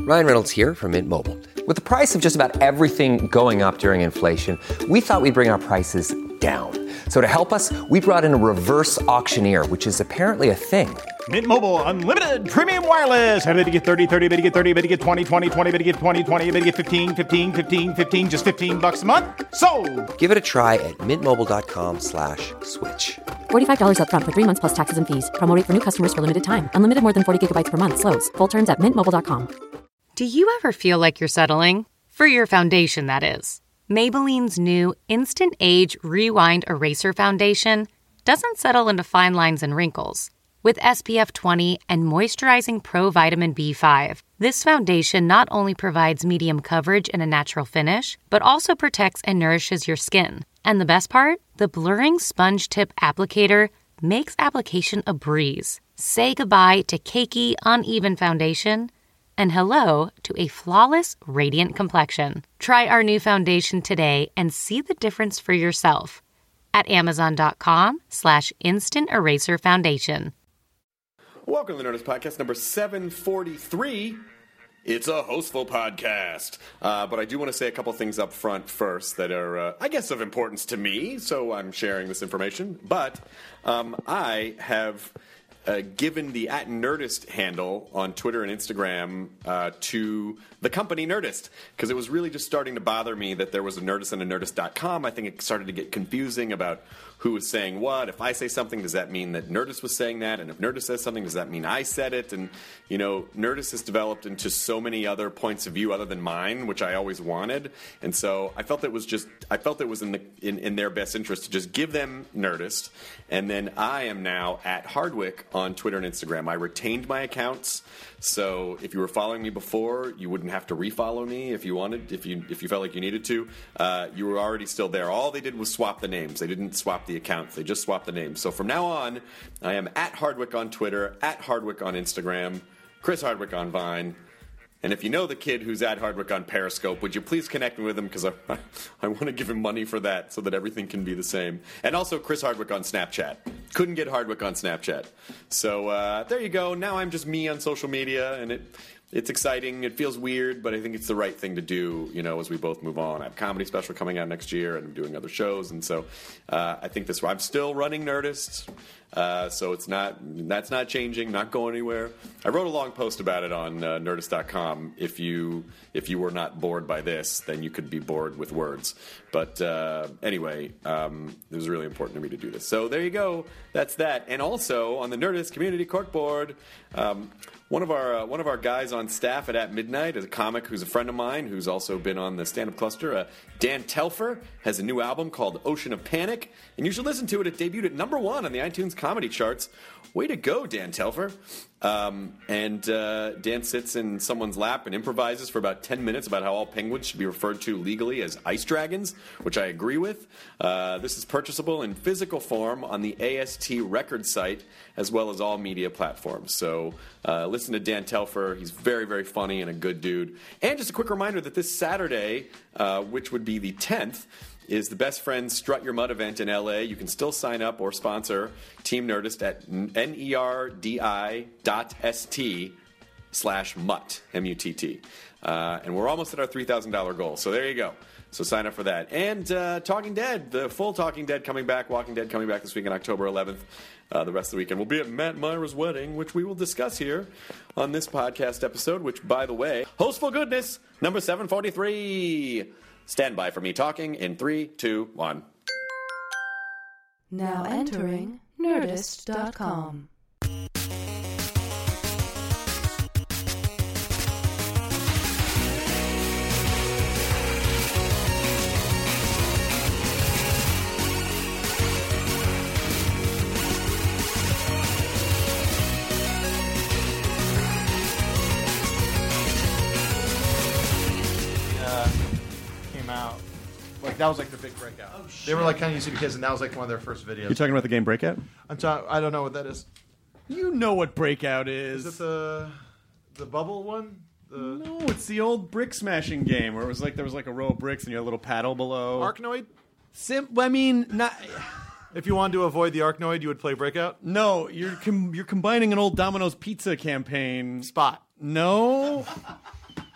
Ryan Reynolds here from Mint Mobile. With the price of just about everything going up during inflation, we thought we'd bring our prices down. So to help us, we brought in a reverse auctioneer, which is apparently a thing. Mint Mobile Unlimited Premium Wireless. How to get 30, 30, bit to get 30, bit to get 20, 20, 20, bit to get 20, 20, bit to get 15, 15, 15, 15, just $15 a month? Sold! Give it a try at mintmobile.com/switch. $45 up front for 3 months plus taxes and fees. Promo rate for new customers for limited time. Unlimited more than 40 gigabytes per month. Slows full terms at mintmobile.com. Do you ever feel like you're settling? For your foundation, that is. Maybelline's new Instant Age Rewind Eraser Foundation doesn't settle into fine lines and wrinkles. With SPF 20 and moisturizing Pro Vitamin B5, this foundation not only provides medium coverage and a natural finish, but also protects and nourishes your skin. And the best part? The blurring sponge tip applicator makes application a breeze. Say goodbye to cakey, uneven foundation and hello to a flawless, radiant complexion. Try our new foundation today and see the difference for yourself at Amazon.com/Instant Eraser Foundation. Welcome to the Nerdist Podcast number 743. It's a hostful podcast. But I do want to say a couple things up front first that are, I guess, of importance to me, so I'm sharing this information. But I have given the @Nerdist handle on Twitter and Instagram to the company Nerdist, because it was really just starting to bother me that there was a Nerdist and a Nerdist.com. I think it started to get confusing about who was saying what. If I say something, does that mean that Nerdist was saying that? And if Nerdist says something, does that mean I said it? And, you know, Nerdist has developed into so many other points of view other than mine, which I always wanted. And so I felt it was in their best interest to just give them Nerdist. And then I am now at Hardwick on Twitter and Instagram. I retained my accounts. So if you were following me before, you wouldn't have to refollow me if you wanted, if you felt like you needed to. You were already still there. All they did was swap the names. They didn't swap the accounts. They just swapped the names. So from now on, I am at Hardwick on Twitter, at Hardwick on Instagram, Chris Hardwick on Vine. And if you know the kid who's at Hardwick on Periscope, would you please connect me with him, because I want to give him money for that so that everything can be the same. And also Chris Hardwick on Snapchat. Couldn't get Hardwick on Snapchat. So there you go. Now I'm just me on social media, and it's exciting. It feels weird, but I think it's the right thing to do, you know, as we both move on. I have a comedy special coming out next year, and I'm doing other shows, and so I think I'm still running Nerdist. So that's not changing, not going anywhere. I wrote a long post about it on Nerdist.com. If you were not bored by this, then you could be bored with words. But anyway, it was really important to me to do this. So there you go. That's that. And also on the Nerdist Community Corkboard, one of our guys on staff at Midnight is a comic who's a friend of mine, who's also been on the Stand Up Cluster. Dan Telfer has a new album called Ocean of Panic, and you should listen to it. It debuted at #1 on the iTunes comedy charts. Way to go, Dan Telfer. And Dan sits in someone's lap and improvises for about 10 minutes about how all penguins should be referred to legally as ice dragons, which I agree with. This is purchasable in physical form on the AST record site, as well as all media platforms. So listen to Dan Telfer. He's very, very funny and a good dude. And just a quick reminder that this Saturday, which would be the 10th, is the Best Friends Strut Your Mud event in LA. You can still sign up or sponsor Team Nerdist at nerdi.st/mutt, M-U-T-T. And we're almost at our $3,000 goal, so there you go. So sign up for that. And Talking Dead, the full Talking Dead coming back, Walking Dead coming back this week on October 11th. The rest of the weekend we'll be at Matt Myra's wedding, which we will discuss here on this podcast episode, which, by the way, Hostful Goodness, number 743. Stand by for me talking in 3, 2, 1. Now entering Nerdist.com. Out. Like that was like the big breakout. Oh, shit. They were like kind of used to kids, and that was like one of their first videos. You're talking about the game Breakout? I don't know what that is. You know what Breakout is? Is it the bubble one? No, it's the old brick smashing game where it was like there was like a row of bricks and you had a little paddle below. Arkanoid? Not. If you wanted to avoid the Arkanoid, you would play Breakout? No, you're combining an old Domino's Pizza campaign. Spot. No.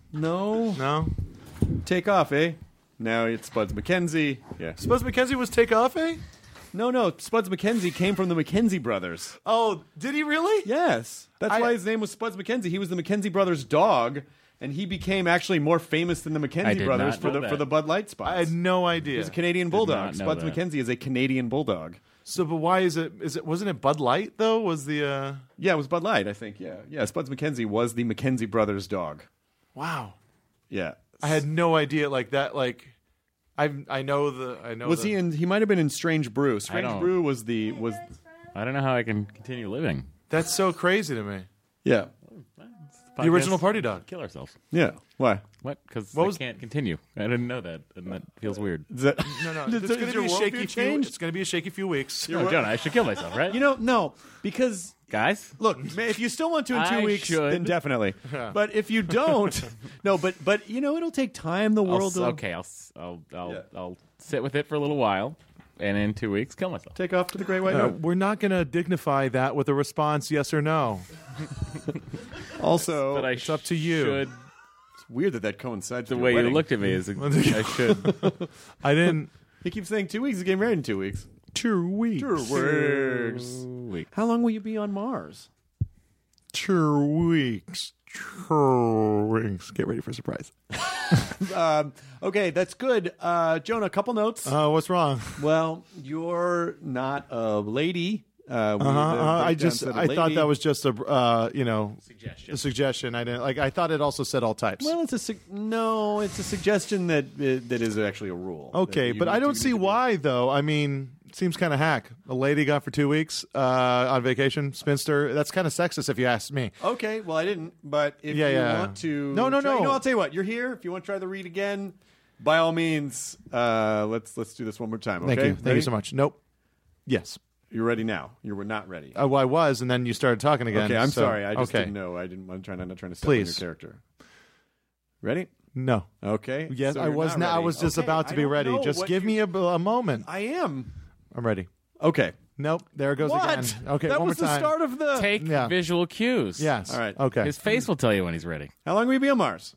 No. No. Takeoff, eh? Now it's Spuds MacKenzie. Yeah. Spuds MacKenzie was Takeoff, eh? No. Spuds MacKenzie came from the McKenzie brothers. Oh, did he really? Yes. That's why his name was Spuds MacKenzie. He was the McKenzie brothers' dog, and he became actually more famous than the McKenzie brothers for the Bud Light spots. I had no idea. He's a Canadian bulldog. not know Spuds that. MacKenzie is a Canadian bulldog. So, but why is it? Wasn't it Bud Light though? Was the? Yeah, it was Bud Light, I think. Yeah. Spuds MacKenzie was the McKenzie brothers' dog. Wow. Yeah. I had no idea. Like that. Like, I know. Was he in? He might have been in Strange Brew. Strange don't- Brew was. I don't know how I can continue living. That's so crazy to me. Yeah. The original party dog. Kill ourselves. Yeah. Why? What? Because What I was- can't continue. I didn't know that, and that feels weird. Is that, No. Does It's going to your be a worldview shaky few. change? It's going to be a shaky few weeks. Oh, John, I should kill myself, right? no, because guys. look, if you still want to in 2 I weeks, should. then definitely. But if you don't, no, but it'll take time. The world will Okay, I'll sit with it for a little while, and in 2 weeks, kill myself. take off to the Great White North. We're not going to dignify that with a response, yes or no. Also, But I It's up to you. Should, it's weird that coincides. the with way your you wedding. looked at me is I should. I didn't. He keeps saying 2 weeks. He's getting married in 2 weeks. 2 weeks. 2 weeks. Week. How long will you be on Mars? 2 weeks. 2 weeks. Get ready for a surprise. Okay, that's good. Jonah, a couple notes. What's wrong? Well, you're not a lady. I thought that was just a suggestion. I didn't like. I thought it also said all types. Well, it's a suggestion that is actually a rule. Okay, That you but I need don't to see do. why though. I mean, it seems kind of hack. A lady got for 2 weeks on vacation, spinster. That's kind of sexist if you ask me. Okay, well, I didn't. But if Yeah, you yeah. want to, No. You know, I'll tell you what. You're here. If you want to try the read again, by all means, let's do this one more time. Okay? Thank you. Thank you so much. Nope. Yes. You're ready now. You were not ready. Well, I was, and then you started talking again. Okay, I'm so- sorry. I just okay. didn't know. I'm not trying to step Please. on your character. Ready? No. Okay. Yes, So I you're was. not I ready. was just Okay, about to I be don't ready. know Just what give me a moment. I am. I'm ready. Okay. Nope. There it goes What? again. Okay. That one was more the time. start of the. Take Yeah. visual cues. Yes. All right. Okay. His face will tell you when he's ready. How long will you be on Mars?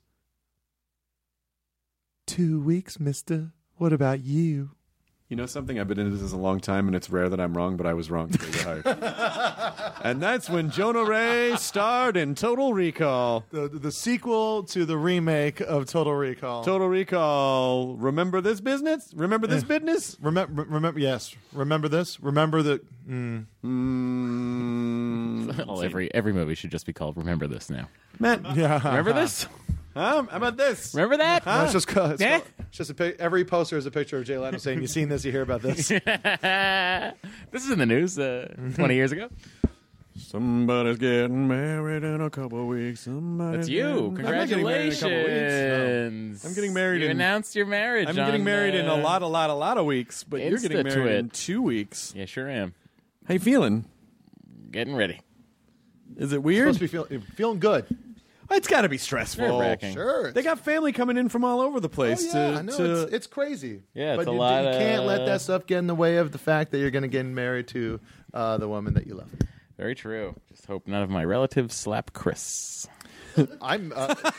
2 weeks, mister. What about you? You know something? I've been in this a long time, and it's rare that I'm wrong, but I was wrong today. And that's when Jonah Ray starred in Total Recall. The sequel to the remake of Total Recall. Total Recall. Remember this business? Remember this business? Remember. Yes. Remember this. Remember the. Well, every movie should just be called "Remember This" now. Matt, Yeah. Remember this? how about this? Remember that? No, it's just Eh? it's just every poster is a picture of Jay Leno saying, "You seen this? You hear about this?" This is in the news 20 years ago. Somebody's getting married in a couple weeks. That's you. I'm not getting married in a couple weeks. Congratulations. I'm getting married You in- announced your marriage. I'm getting on, married in a lot of weeks, but you're getting married in Insta-twit. 2 weeks. Yeah, sure am. How you feeling? Getting ready. Is it weird? Supposed to be feeling good. It's got to be stressful. Nerve-wracking. Sure. They got family coming in from all over the place. I know it's crazy. Yeah, but it's a you lot can't of- let that stuff get in the way of the fact that you're going to get married to the woman that you love. Very true. Just hope none of my relatives slap Chris. I'm.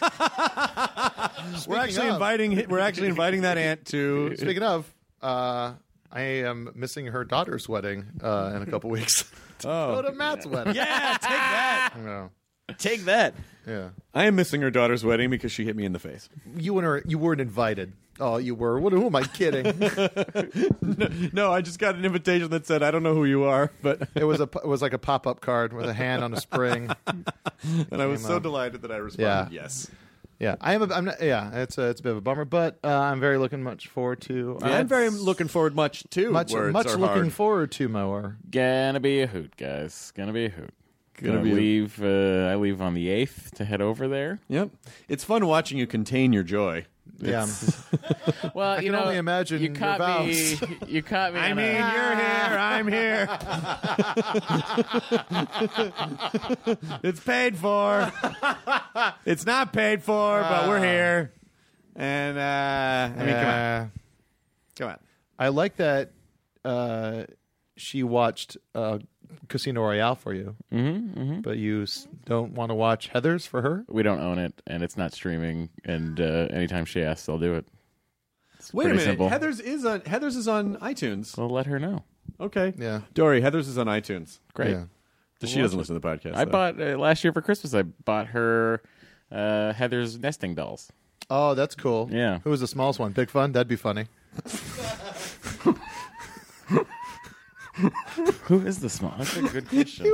We're actually inviting that aunt to. Speaking of, I am missing her daughter's wedding in a couple weeks. Go to Matt's wedding. Yeah, take that. No. Take that. Yeah. I am missing her daughter's wedding because she hit me in the face. You weren't invited. Oh, you were. Who am I kidding? No, I just got an invitation that said, "I don't know who you are," but It was like a pop-up card with a hand on a spring. and I was so delighted that I responded, Yeah. "Yes." Yeah, I'm not. Yeah, it's a bit of a bummer, but I'm very looking much forward to. I'm very looking forward much too. much words are looking hard. forward to more. Gonna be a hoot, guys. Gonna be a hoot. Gonna Gonna be a- leave. I leave on the 8th to head over there. Yep, it's fun watching you contain your joy. Yeah, Well, can only imagine you your caught me. vows. You caught me. I on mean, a- you're here. I'm here. It's paid for. It's not paid for, but we're here. And I mean, come on. I like that she watched Casino Royale for you. But you don't want to watch Heathers for her? We don't own it, and it's not streaming. And anytime she asks, I'll do it. It's Wait a pretty minute. simple. Heathers is on iTunes. Well, let her know. Okay. Yeah. Dory, Heathers is on iTunes. Great. Yeah. She doesn't listen to the podcast. I though. bought last year for Christmas. I bought her Heather's nesting dolls. Oh, that's cool. Yeah. Who was the smallest one? Big Fun? That'd be funny. Who is the small? That's a good question.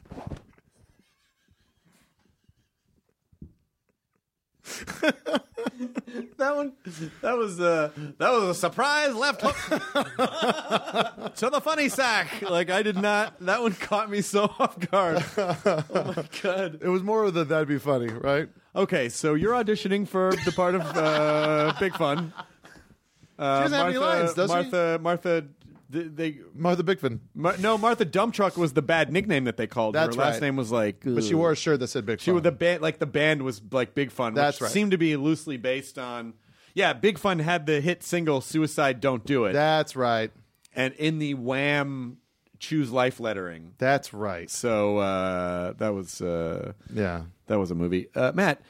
That was a surprise left hook to the funny sack. Like I did not. That one caught me so off guard. Oh my god. It was more of the that'd be funny, right? Okay, so you're auditioning for the part of Big Fun. She doesn't have any lines, does she? Martha. Martha Bigfin. Martha Dump Truck was the bad nickname that they called her. That's Her last right. name was like. But she wore a shirt that said Big Fun. She was the band, like the band was like Big Fun. That's which right. Seemed to be loosely based on. Yeah, Big Fun had the hit single "Suicide Don't Do It," That's right. and in the Wham "Choose Life" lettering. That's right. So that was Yeah. that was a movie. Matt,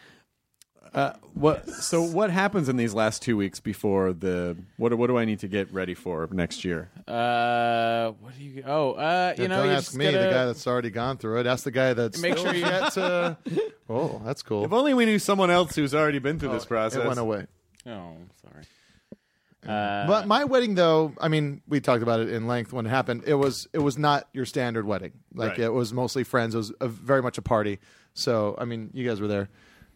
what happens in these last 2 weeks before the what do I need to get ready for next year? What do you? Oh, you know, Don't you ask just me, gotta, the guy that's already gone through it. Ask the guy that's Make sure you- yet to... Oh, that's cool. If only we knew someone else who's already been through this process. It went away. Oh, sorry. But my wedding, though, I mean, we talked about it in length when it happened. It was not your standard wedding. Like Right. it was mostly friends. It was very much a party. So I mean, you guys were there.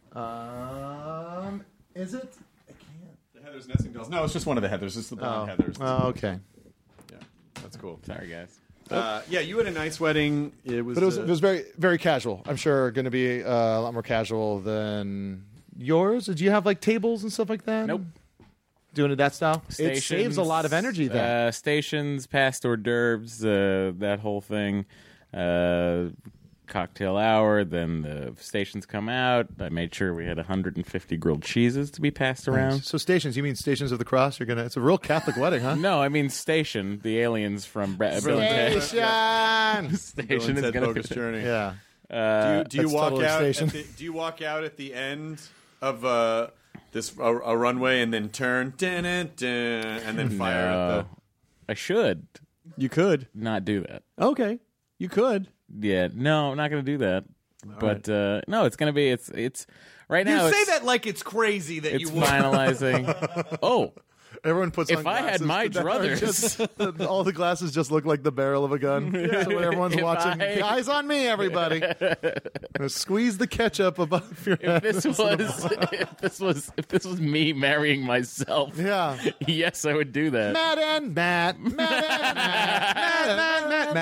Is it? I can't. The Heathers nesting dolls. No, it's just one of the Heathers. It's the blonde Heathers. Oh, okay. Yeah, that's cool. Sorry, guys. Yeah, you had a nice wedding. It was. But it was very very casual. I'm sure going to be a lot more casual than yours. Did you have like tables and stuff like that? Nope. Doing it that style. It Stations, saves a lot of energy then. Stations, past hors d'oeuvres, that whole thing. Cocktail hour, then the stations come out. I made sure we had 150 grilled cheeses to be passed around. So stations, you mean Stations of the Cross? It's a real Catholic wedding, huh? No, I mean Station, the aliens from Bill and Ted. Station. Station is going Bogus to Journey. Yeah. Do you That's walk totally out? Station. Do you walk out at the end of this a runway and then turn dun, dun, dun, and then fire at the? I should You could. not do that. Okay, you could. Yeah, no, I'm not going to do that. But no, it's going to be it's right now. You say it's, that like it's crazy that it's you would. finalizing. Oh, Everyone puts If on I had glasses my that are druthers. just- all the glasses just look like the barrel of a gun. So when everyone's If watching, I- eyes on me, everybody. Gonna squeeze the ketchup above your head. if this was me marrying myself, Yeah. yes, I would do that. Matt and Matt. Matt and Matt.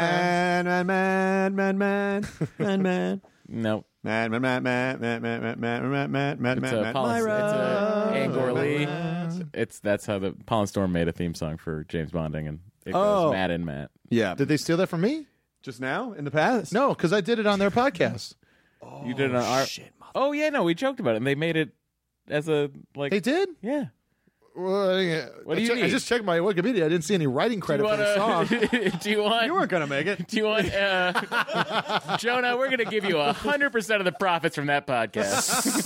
Man. No, Man. it's a Angor Lee. That's how the Pollen Storm made a theme song for James Bonding, and it goes Matt and Matt. Yeah. Did they steal that from me? Just now? In the past? No, because I did it on their podcast. You did it on our. Oh yeah, no, we joked about it, and they made it as a like. They did? Yeah. Well, What do you I need? just checked my Wikipedia. I didn't see any writing credit for the song. Do you want? You weren't going to make it. Do you want, Jonah? We're going to give you 100% of the profits from that podcast.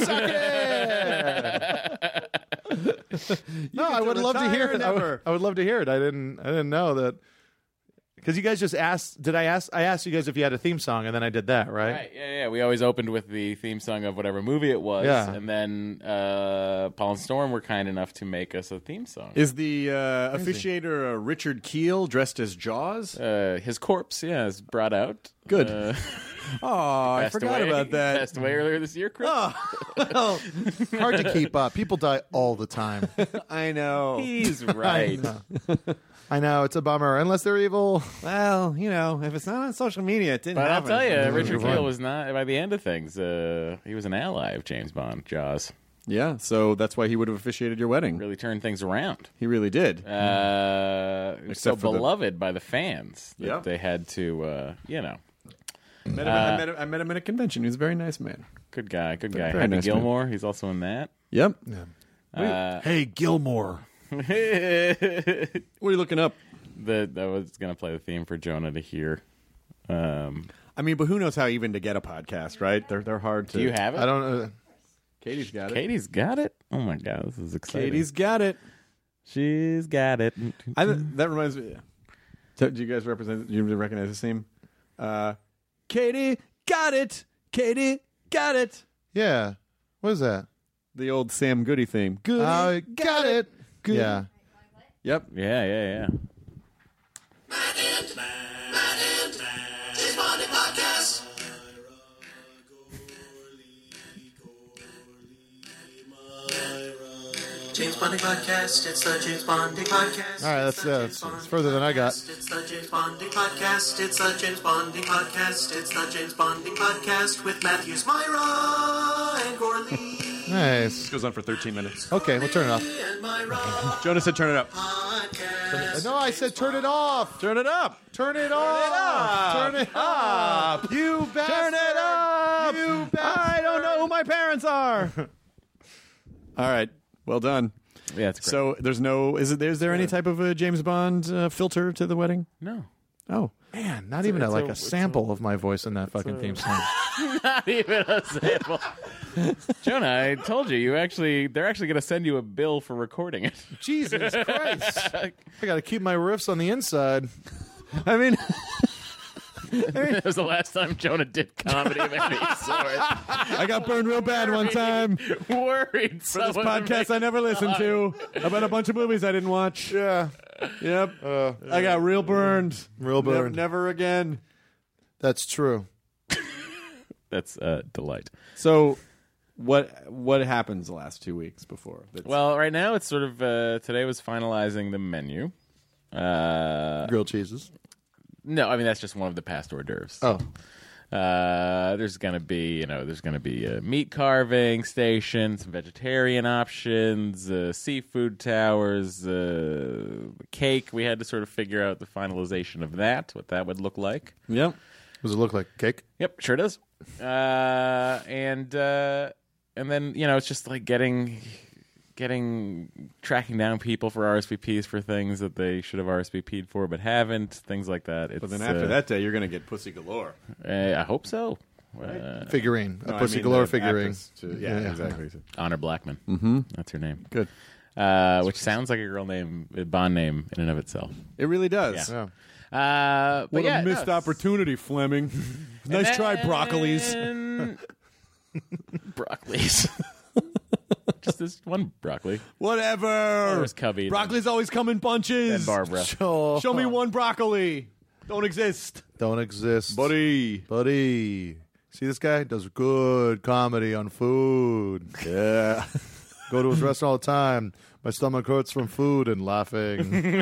No, I would love to hear it. I would love to hear it. I didn't know that because you guys just asked. Did I ask? I asked you guys if you had a theme song, and then I did that, right? Right? Yeah. We always opened with the theme song of whatever movie it was, Yeah. and then Pollen Storm were kind enough to make us a theme song. Is the officiator Richard Keel dressed as Jaws? His corpse, is brought out. Good. I Passed forgot away. about that. Passed away earlier this year, Chris. Hard to keep up. People die all the time. I know. He's right. I know it's a bummer. Unless they're evil. Well, if it's not on social media, it didn't But I'll happen. tell you, Richard You're right. Keel was not, by the end of things, he was an ally of James Bond, Jaws. Yeah, so that's why he would have officiated your wedding. Really turned things around. He really did. He was so Except for the- beloved by the fans that Yep. they had to, I met him at a convention. He was a very nice man. good guy. Very Happy nice Gilmore, he's also in that. Yep. Hey, Gilmore. What are you looking up? I was going to play the theme for Jonah to hear. I mean, but who knows how even to get a podcast, right? They're hard to. Do you have it? I don't know. Katie's got it. Katie's got it? Oh, my God. This is exciting. Katie's got it. She's got it. That reminds me. Do you guys represent? Do you recognize this theme? Katie got it. Katie got it. Yeah. What is that? The old Sam Goody theme. Goody got it. Goody. Yeah. Yep. Yeah. James Bonding Podcast, it's the James Bonding Podcast. All right, that's it's further than I got. It's the James Bonding Podcast, it's the James Bonding Podcast, it's the James Bonding Podcast with Matthews, Myra, and Gorley. Nice. This goes on for 13 minutes. Okay, we'll turn it off. And Myra Jonas said turn it up. Podcast. No, I said turn it off. Turn it up. Turn it off. Turn it up. You bastard. Turn it up. You bastard. I don't know who my parents are. All right. Well done. Yeah, it's great. So there's no. Is there any type of a James Bond filter to the wedding? No. Oh. Man, not even a sample of my voice in that fucking theme song. Not even a sample. Jonah, I told you, they're actually going to send you a bill for recording it. Jesus Christ. I got to keep my riffs on the inside. I mean, That was the last time Jonah did comedy of any sort. I got burned real bad one time. Worried For this podcast I never listened to about a bunch of movies I didn't watch. Yeah. Yep. I got real burned. Real burned. Never again. That's true. That's a delight. So, what happens the last 2 weeks before? Well, right now it's sort of today was finalizing the menu. Grilled cheeses. No, I mean that's just one of the past hors d'oeuvres. Oh. There's gonna be a meat carving station, some vegetarian options, seafood towers, cake. We had to sort of figure out the finalization of that, what that would look like. Yep. Does it look like cake? Yep, sure does. And then it's just like tracking down people for RSVPs for things that they should have RSVP'd for but haven't, things like that. But then after that day, you're going to get pussy galore. I hope so. Figurine. No, a pussy I mean galore the figurine. actress yeah, exactly. Honor Blackman. Mm-hmm. That's her name. Good. Which sounds like a girl name, a Bond name in and of itself. It really does. Yeah. Yeah. But What a missed opportunity, Fleming. Nice try, Broccolis. Broccolis. Just this one broccoli. Whatever. There's Cubby. Broccoli's always come in bunches. And Barbara. Show me one broccoli. Don't exist. Don't exist. Buddy. See this guy? Does good comedy on food. Yeah. Go to his restaurant all the time. My stomach hurts from food and laughing.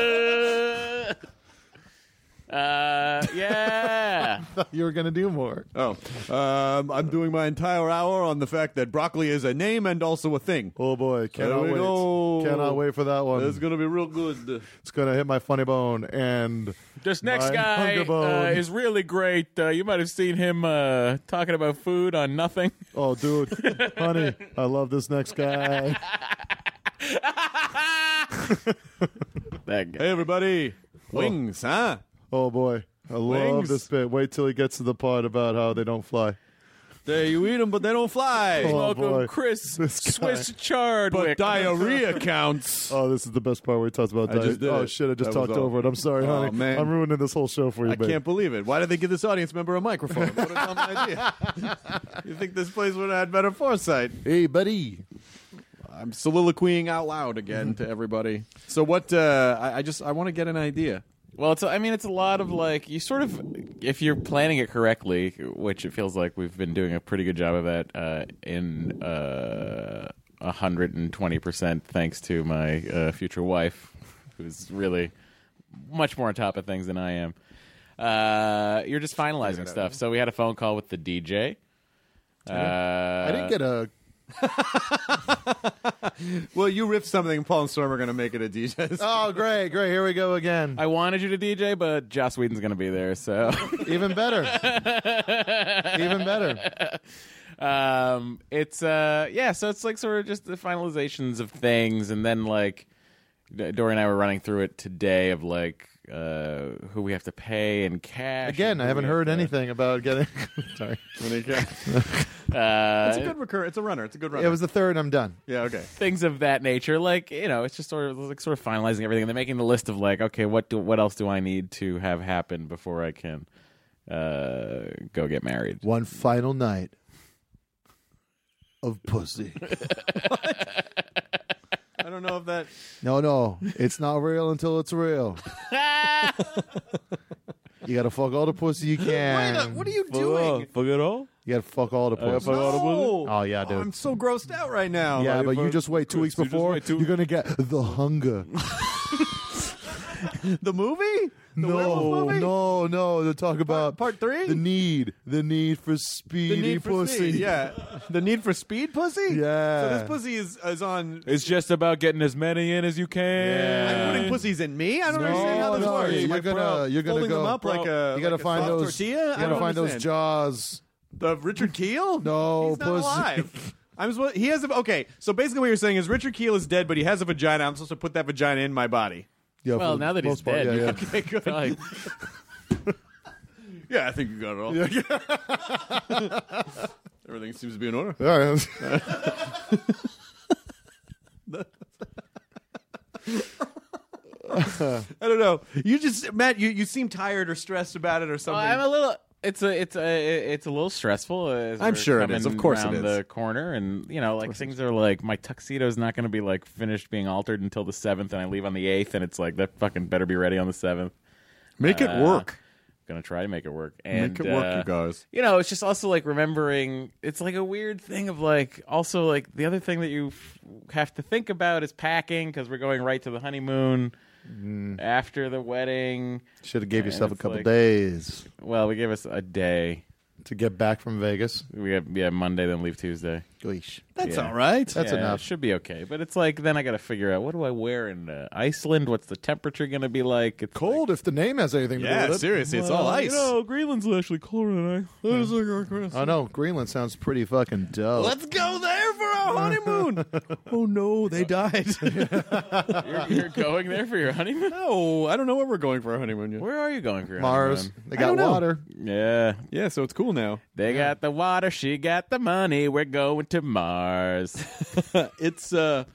Yeah. You were going to do more. Oh. I'm doing my entire hour on the fact that broccoli is a name and also a thing. Oh, boy. Cannot There we wait. go. Cannot wait for that one. It's going to be real good. It's going to hit my funny bone and This next my guy hunger bone. is really great. You might have seen him talking about food on Nothing. Oh, dude. Honey, I love this next guy. That guy. Hey, everybody. Wings, huh? Oh, boy. I love Wings. this bit. Wait till he gets to the part about how they don't fly. There, you eat them, but they don't fly. Oh, Welcome, boy. Chris This guy. Swiss Chardwick. But diarrhea counts. Oh, this is the best part where he talks about I just diet. did Oh, it. shit. I just That was talked all. over it. I'm sorry, Oh, honey. man. I'm ruining this whole show for you, I babe. can't believe it. Why did they give this audience member a microphone? What a dumb idea. You think this place would have had better foresight? Hey, buddy. I'm soliloquying out loud again to everybody. So what, I want to get an idea. Well, it's a lot of like you sort of, if you're planning it correctly, which it feels like we've been doing a pretty good job of that in 120%, thanks to my future wife, who's really much more on top of things than I am. You're just finalizing stuff. So we had a phone call with the DJ. I didn't get a... Well, you riffed something. Paul and Storm are going to make it a DJ. Oh, great. Here we go again. I wanted you to DJ, but Joss Whedon's going to be there, so Even better. Even better. It's so it's like sort of just the finalizations of things, and then like Dory and I were running through it today of like who we have to pay in cash. Again, I haven't heard anything about getting. Sorry. It's a good recur. It's a runner. It's a good runner. It was the third. I'm done. Yeah. Okay. Things of that nature, like it's just sort of finalizing everything, and then making the list of like, okay, what else do I need to have happen before I can go get married? One final night of pussy. I don't know if that. No, it's not real until it's real. You gotta fuck all the pussy you can. What are you doing? Fuck it all? You gotta fuck all the pussy. No. Oh yeah, dude. I'm so grossed out right now. Yeah, Like, but you just wait 2 weeks before. You're gonna get the hunger. the movie? The werewolf movie? No. They'll talk about part 3. The need for speedy The need for pussy. speed. Yeah, the need for speed pussy. Yeah. So this pussy is on. It's just about getting as many in as you can. I'm putting pussies in me. I don't understand how this works. You're gonna Folding go them up like a. You gotta like a find soft those. tortilla? You I gotta don't find those understand. jaws. The Richard Keel? No, he's not pussy. alive. I'm supposed. He has a. Okay, so basically what you're saying is Richard Keel is dead, but he has a vagina. I'm supposed to put that vagina in my body. Yeah, Well, for the now that he's most part, dead, yeah, you yeah. Okay, good. Probably- Yeah, I think you got it all. Everything seems to be in order. Yeah, I don't know. You just, Matt. You seem tired or stressed about it or something. I'm a little. It's a little stressful. As I'm we're sure it is. coming Of course it around is. the corner, and like things are like my tuxedo's not going to be like finished being altered until the 7th, and I leave on the 8th, and it's like that fucking better be ready on the 7th. Make it work. Gonna try to make it work. And, Make it work, you guys. It's just also like remembering. It's like a weird thing of like also like the other thing that you have to think about is packing because we're going right to the honeymoon after the wedding. should have gave yourself a it's couple like- days Well, we gave us a day. to get back from Vegas. We have Monday, then leave Tuesday. Goish. That's Yeah. all right. That's Yeah, enough. It should be okay. But it's like then I got to figure out what do I wear in Iceland? What's the temperature going to be like? It's Cold if the name has anything to do Yeah, with it. seriously, it's all ice. Greenland's actually colder than I. I know. Greenland sounds pretty fucking dope. Let's go there for our honeymoon. Oh no, they died. You're going there for your honeymoon? No, I don't know where we're going for our honeymoon yet. Where are you going for your Mars. honeymoon? They I got don't know. water. Yeah. Yeah, so it's cool now. They got the water, she got the money. We're going to Mars. It's yeah,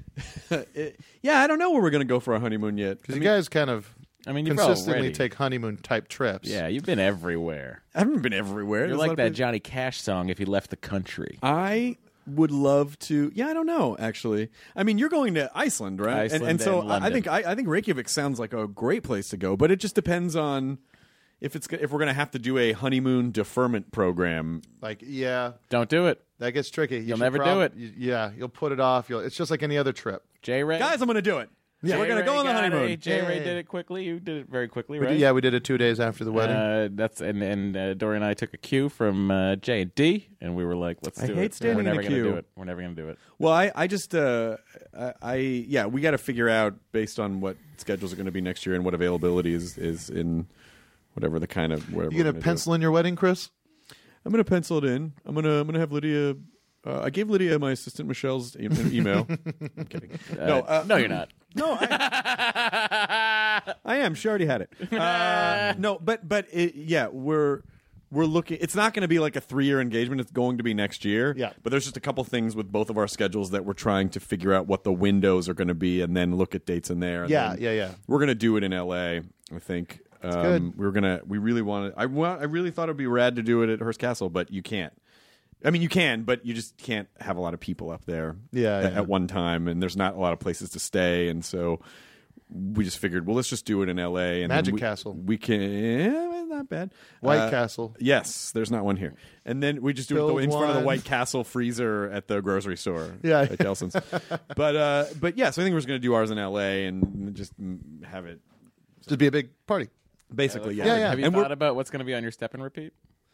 I don't know where we're gonna go for our honeymoon yet. Because you guys kind of I mean, you've consistently already take honeymoon type trips. Yeah, you've been everywhere. I haven't been everywhere. You're There's a like lot that of Johnny Cash song, If He Left the Country. I would love to. Yeah, I don't know. Actually, I mean, you're going to Iceland, right? Iceland and so and I think London. I think Reykjavik sounds like a great place to go, but it just depends on if we're going to have to do a honeymoon deferment program. Like, yeah, Don't do it. that gets tricky. You'll never do it. Yeah, you'll put it off. It's just like any other trip. J-Ray. Guys, I'm going to do it. So we're going to go on the honeymoon. J-Ray did it quickly. You did it very quickly, We right? did, we did it 2 days after the wedding. That's and Dory and I took a cue from J and D, and we were like, "Let's do it." hate standing We're in never a gonna queue. do it. We're never gonna do it. Well, I just yeah, we got to figure out based on what schedules are going to be next year and what availability is in whatever the kind of whatever. You gonna we're pencil in your wedding, Chris? I'm going to pencil it in. I'm gonna have Lydia. I gave Lydia my assistant Michelle's email. I'm kidding. No, you're not. No, I am. She already had it. No, but yeah, we're looking. It's not going to be like a 3-year engagement. It's going to be next year. Yeah. But there's just a couple things with both of our schedules that we're trying to figure out what the windows are going to be, and then look at dates in there. And Yeah, then yeah. We're going to do it in L.A. I think. good. We really wanted. I really thought it'd be rad to do it at Hearst Castle, but you can't. I mean, you can, but you just can't have a lot of people up there at one time, and there's not a lot of places to stay, and so we just figured, well, let's just do it in L.A. and Magic then Castle. We can, not bad. White Castle. Yes, there's not one here, and then we just do Build it in front of the one. White Castle freezer at the grocery store. Yeah. at Gelson's. But yeah, so I think we're just going to do ours in L.A. and just have it Just be a big party. basically. Yeah, yeah. Have you And we're- thought about what's going to be on your step and repeat?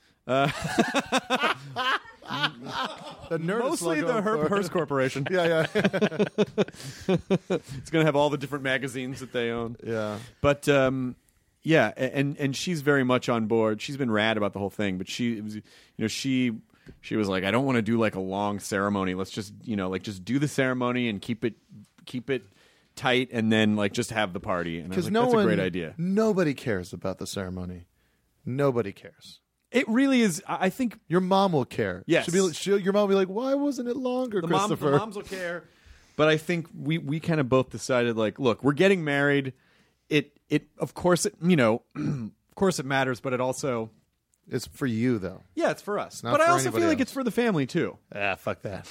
The Nerdist Mostly logo the for- Hearst Corporation. Yeah, It's going to have all the different magazines that they own. yeah. But yeah, and she's very much on board. She's been rad about the whole thing. But she was like, I don't want to do like a long ceremony. Let's just just do the ceremony and keep it tight and then like just have the party. And I was Because like, that's a great idea. Nobody cares about the ceremony. Nobody cares. It really is. I think Your mom will care. Yes. Your mom will be like, why wasn't it longer, the Christopher? moms will care. But I think we kind of both decided like, look, we're getting married. It of course it of course it matters, but it also It's for you, though. yeah, it's for us. not But I for also feel anybody like else. it's for the family too. Ah, fuck that.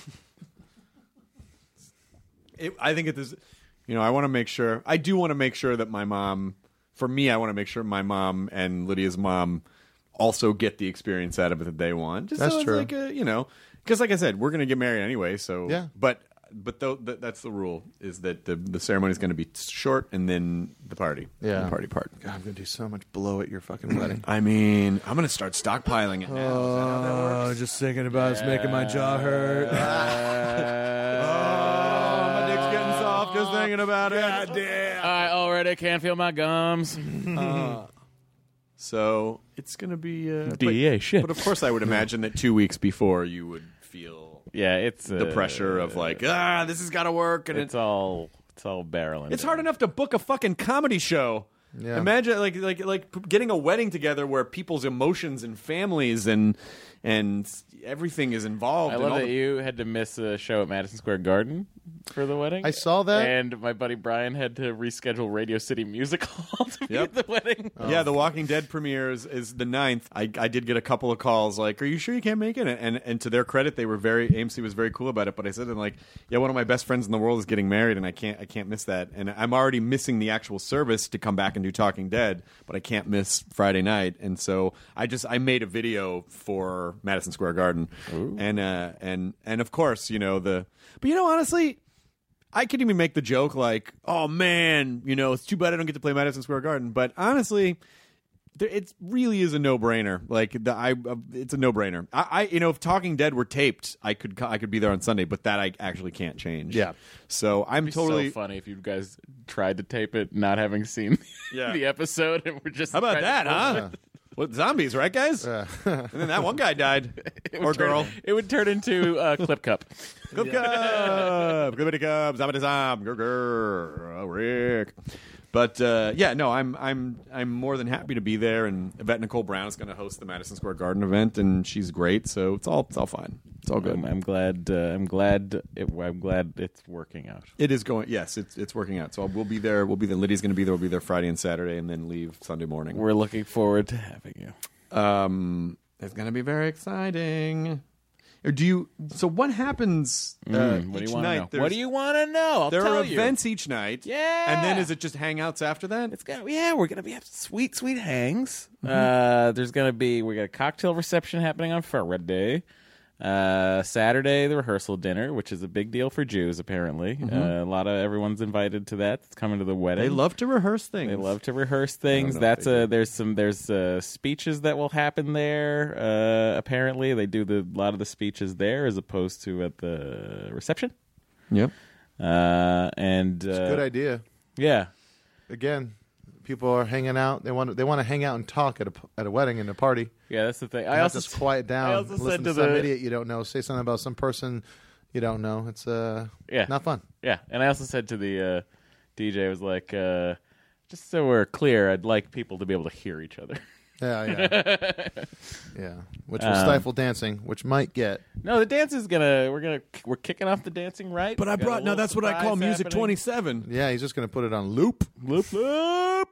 I think it is. I want to make sure. I do want to make sure that my mom. For me, I want to make sure my mom and Lydia's mom also get the experience out of it that they want. Just That's so it's true. like because like I said, we're gonna get married anyway. So Yeah. But that's the rule is that the ceremony is going to be short and then the party. Yeah. The party part. God, I'm going to do so much blow at your fucking wedding. I mean, I'm going to start stockpiling it now. Is that how that works? Just thinking about it's making my jaw hurt. My dick's getting soft just thinking about it. God damn. I already can't feel my gums. So it's going to be DEA shit. But of course, I would imagine that 2 weeks before you would feel Yeah, it's the pressure of like, this has got to work, and it's all barreling. It's hard enough to book a fucking comedy show. Yeah. Imagine like getting a wedding together where people's emotions and families and everything is involved. I and love all that the- you had to miss a show at Madison Square Garden for the wedding. I saw that. And my buddy Brian had to reschedule Radio City Music Hall to be Yep. at the wedding. Yeah, The Walking Dead premiere is the 9th. I did get a couple of calls like, "Are you sure you can't make it?" And to their credit, AMC was very cool about it. But I said to them like, "Yeah, one of my best friends in the world is getting married, and I can't miss that. And I'm already missing the actual service to come back and do Talking Dead, but I can't miss Friday night. And so I made a video for Madison Square Garden, and of course honestly." I could even make the joke like, "Oh man, it's too bad I don't get to play Madison Square Garden." But honestly, it really is a no-brainer. Like it's a no-brainer. If Talking Dead were taped, I could be there on Sunday, but that I actually can't change. Yeah. So I'm It'd be totally so funny if you guys tried to tape it, not having seen Yeah. the episode, and we're just How about trying to that, pull huh? What zombies, right, guys? And then that one guy died, or girl. It would turn into Clip Cup. Clip Cup, Clippity Cup, Zombity Zom, Rick. But I'm more than happy to be there. And Yvette Nicole Brown is going to host the Madison Square Garden event, and she's great. So it's all fine. It's all good. I'm glad it's working out. It is going. Yes, it's working out. So we'll be there. Lydia's going to be there. We'll be there Friday and Saturday, and then leave Sunday morning. We're looking forward to having you. It's going to be very exciting. So what happens What do each you want to night? know? What do you want to know? I'll There tell are you. events each night. Yeah. And then is it just hangouts after that? We're gonna be sweet hangs. We got a cocktail reception happening on Friday. Saturday, the rehearsal dinner, which is a big deal for Jews, apparently. Everyone's invited to that. It's coming to the wedding. They love to rehearse things. That's there's speeches that will happen there. Apparently, they do a lot of the speeches there as opposed to at the reception. Yep. It's a good idea. Yeah. Again, people are hanging out. They want to hang out and talk at a wedding and a party. Yeah, that's the thing. I also just quiet down. I also listen said to to some the idiot you don't know. Say something about some person you don't know. It's not fun. Yeah, and I also said to the DJ, I was like, just so we're clear, I'd like people to be able to hear each other. Yeah. Yeah. Which will stifle dancing, which might get. No, the dance is we're kicking off the dancing right. But that's what I call Music 27. Yeah, he's just gonna put it on loop. Loop. So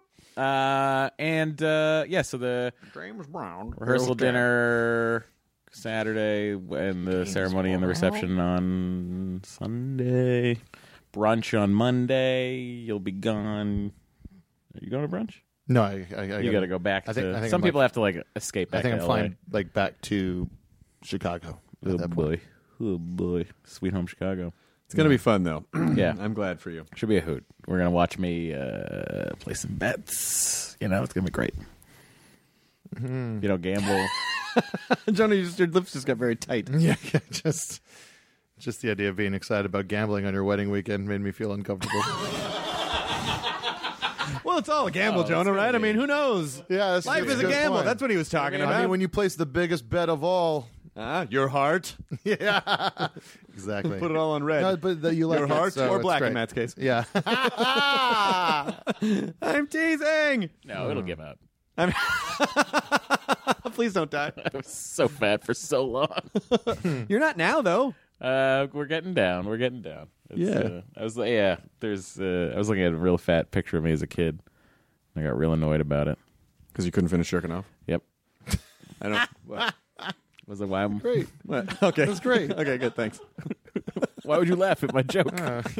the James Brown. rehearsal dinner Saturday and the ceremony and the reception on Sunday. Brunch on Monday. You'll be gone. Are you going to brunch? No, You got to go back. I think some I'm people have to escape back. I think to I'm LA. flying back to Chicago. Oh at that point. boy, sweet home Chicago. It's going to be fun, though. Yeah. I'm glad for you. Should be a hoot. We're gonna watch me play some bets. It's gonna be great. Gamble. Johnny, your lips just got very tight. Yeah, just the idea of being excited about gambling on your wedding weekend made me feel uncomfortable. Well, it's all a gamble, Jonah, right? I mean, who knows? Yeah, Life is a gamble. That's what he was talking about. I mean, when you place the biggest bet of all Your heart. Yeah, exactly. Put it all on red. No, but you like your it, heart so or it's black great. in Matt's case. Yeah. I'm teasing. No, it'll give out. Please don't die. I was so fat for so long. You're not now, though. We're getting down. We're getting down. I was looking at a real fat picture of me as a kid. I got real annoyed about it. Because you couldn't finish jerking off? Yep. I don't. What? Was it why I'm Great. What? Okay. That's great. Okay, good. Thanks. Why would you laugh at my joke?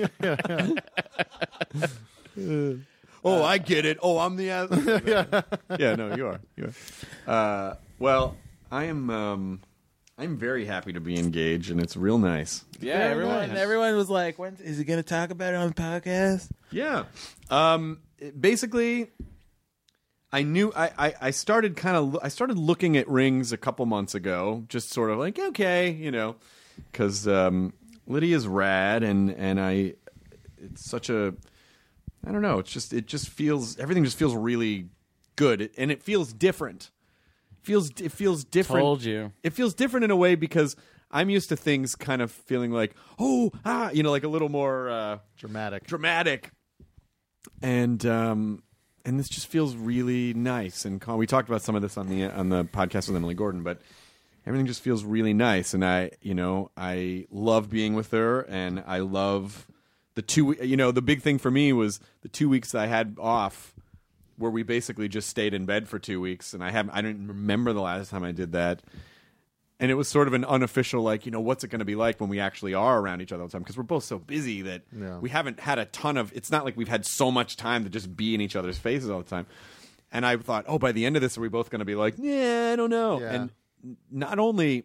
Oh, I get it. Oh, I'm the ass. Yeah, no, you are. You are. Well, I am. I'm very happy to be engaged, and it's real nice. Yeah, everyone was like, "When is he going to talk about it on the podcast?" Yeah. Basically, I knew I started I started looking at rings a couple months ago, just sort of like, okay, because Lydia's rad, and it's such a, I don't know, it just feels, everything just feels really good, and it feels different. It feels different. Told you. It feels different in a way because I'm used to things kind of feeling like, like a little more dramatic. And this just feels really nice and calm. We talked about some of this on the podcast with Emily Gordon, but everything just feels really nice. And I love being with her, and I love the big thing for me was the 2 weeks that I had off, where we basically just stayed in bed for 2 weeks, and I didn't remember the last time I did that. And it was sort of an unofficial, what's it going to be like when we actually are around each other all the time? Because we're both so busy that we haven't had a ton of... It's not like we've had so much time to just be in each other's faces all the time. And I thought, by the end of this, are we both going to be like, I don't know. Yeah. And not only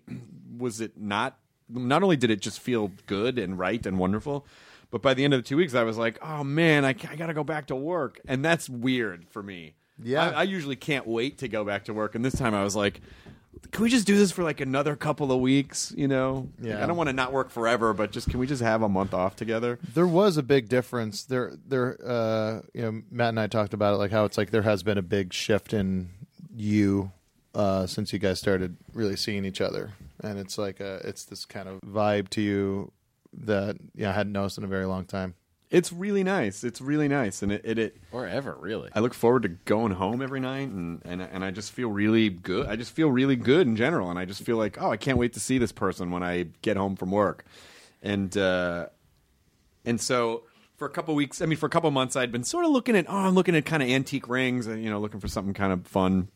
did it just feel good and right and wonderful, but by the end of the 2 weeks, I was like, oh, man, I got to go back to work. And that's weird for me. Yeah. I usually can't wait to go back to work. And this time I was like... Can we just do this for like another couple of weeks? Yeah. I don't want to not work forever, but can we just have a month off together? There was a big difference. Matt and I talked about it, like how it's like there has been a big shift in you since you guys started really seeing each other, and it's like it's this kind of vibe to you that I hadn't noticed in a very long time. It's really nice. It's really nice, and it or ever really. I look forward to going home every night, and I just feel really good. I just feel really good in general, and I just feel like, I can't wait to see this person when I get home from work, and so for a couple weeks, for a couple months, I'd been sort of looking at kind of antique rings, and looking for something kind of fun.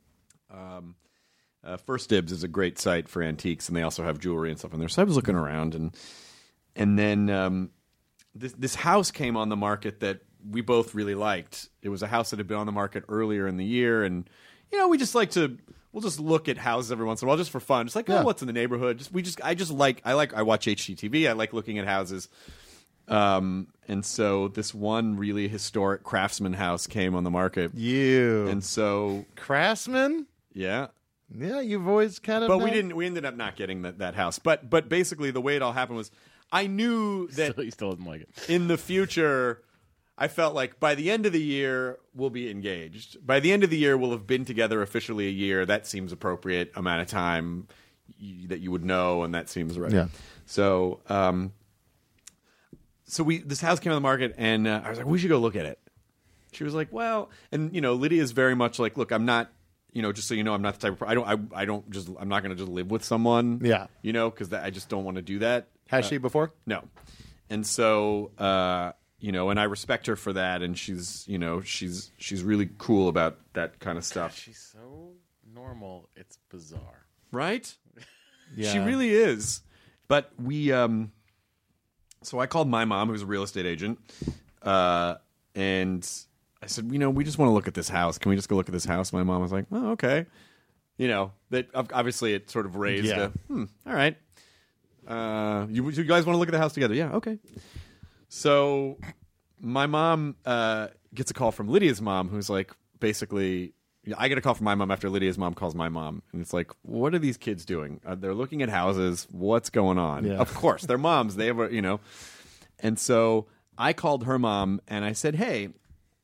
First Dibs is a great site for antiques, and they also have jewelry and stuff in there. So I was looking around, and then. This house came on the market that we both really liked. It was a house that had been on the market earlier in the year, and we just we'll just look at houses every once in a while just for fun. Just like, what's in the neighborhood? I watch HGTV. I like looking at houses. And so this one really historic Craftsman house came on the market. And so Craftsman? Yeah. Yeah, you've always kind of But we ended up not getting that house. But basically the way it all happened was I knew that he still doesn't like it. In the future, I felt like by the end of the year, we'll be engaged. By the end of the year, we'll have been together officially a year. That seems appropriate amount of time that you would know, and that seems right. Yeah. So, this house came on the market, and I was like, we should go look at it. She was like, well, and Lydia's very much like, look, I'm not. Just so you know, I'm not the type of I'm not going to just live with someone. Yeah. Because I just don't want to do that. Has she before? No. And so, and I respect her for that, and she's really cool about that kind of stuff. She's so normal, it's bizarre. Right? Yeah. She really is. But we, so I called my mom, who's a real estate agent, and I said, we just want to look at this house. Can we just go look at this house? My mom was like, oh, okay. That obviously it sort of raised all right. You guys want to look at the house together? Yeah, okay. So my mom gets a call from Lydia's mom, who's like, basically, I get a call from my mom after Lydia's mom calls my mom. And it's like, what are these kids doing? They're looking at houses. What's going on? Yeah. Of course, they're moms. They have, And so I called her mom, and I said, hey,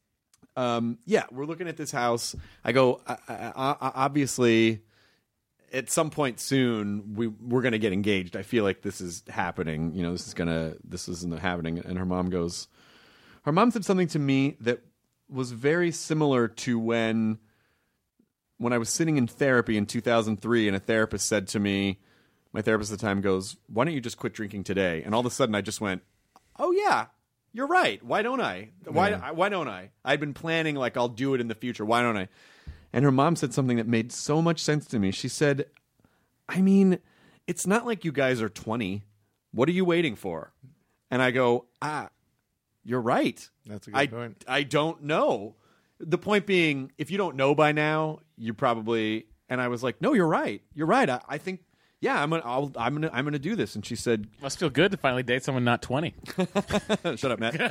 we're looking at this house. I go, obviously, at some point soon we're going to get engaged. I feel like this is happening. You know, this isn't happening. And her mom said something to me that was very similar to when I was sitting in therapy in 2003, and a therapist said to me, my therapist at the time goes, "Why don't you just quit drinking today?" And all of a sudden I just went, "Oh yeah, you're right. Why don't I? Why don't I? I'd been planning like I'll do it in the future. Why don't I?" And her mom said something that made so much sense to me. She said, "I mean, it's not like you guys are 20. What are you waiting for?" And I go, "You're right. That's a good point. I don't know." The point being, if you don't know by now, you probably. And I was like, "No, you're right. You're right. I think, yeah, I'm gonna do this." And she said, Must feel good to finally date someone not 20. "Shut up, Matt."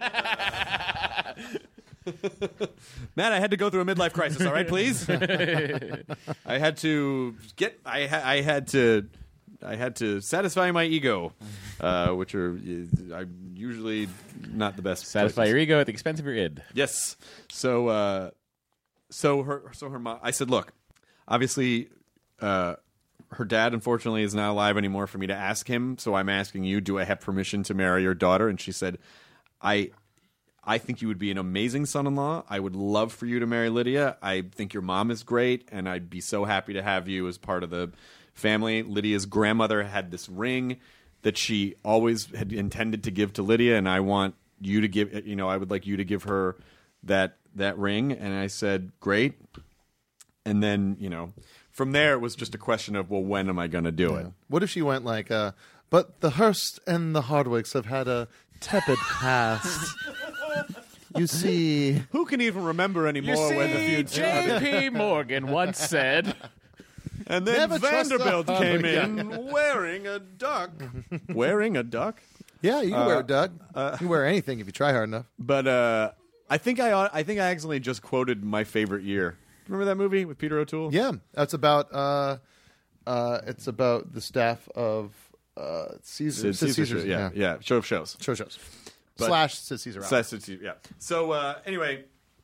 Matt, I had to go through a midlife crisis. All right, please. I had to satisfy my ego, which are I'm usually not the best. Satisfy your ego at the expense of your id. Yes. So her mom. I said, "Look, obviously, her dad unfortunately is not alive anymore for me to ask him. So I'm asking you, do I have permission to marry your daughter?" And she said, I think you would be an amazing son-in-law. I would love for you to marry Lydia. I think your mom is great, and I'd be so happy to have you as part of the family. Lydia's grandmother had this ring that she always had intended to give to Lydia, and I want you to give. I would like you to give her that ring. And I said, "Great." And then, from there it was just a question of, well, when am I going to do it? What if she went like, "But the Hearst and the Hardwicks have had a tepid past." You see, who can even remember anymore when the feud started? J.P. Morgan once said. And then Vanderbilt came in wearing a duck. Wearing a duck? Yeah, you can wear a duck. You can wear anything if you try hard enough. But I think I accidentally just quoted My Favorite Year. Remember that movie with Peter O'Toole? Yeah, that's about it's about the staff of Caesar. Sid Caesar. Yeah. Show of Shows. Slash Sid Caesar. Yeah. So anyway,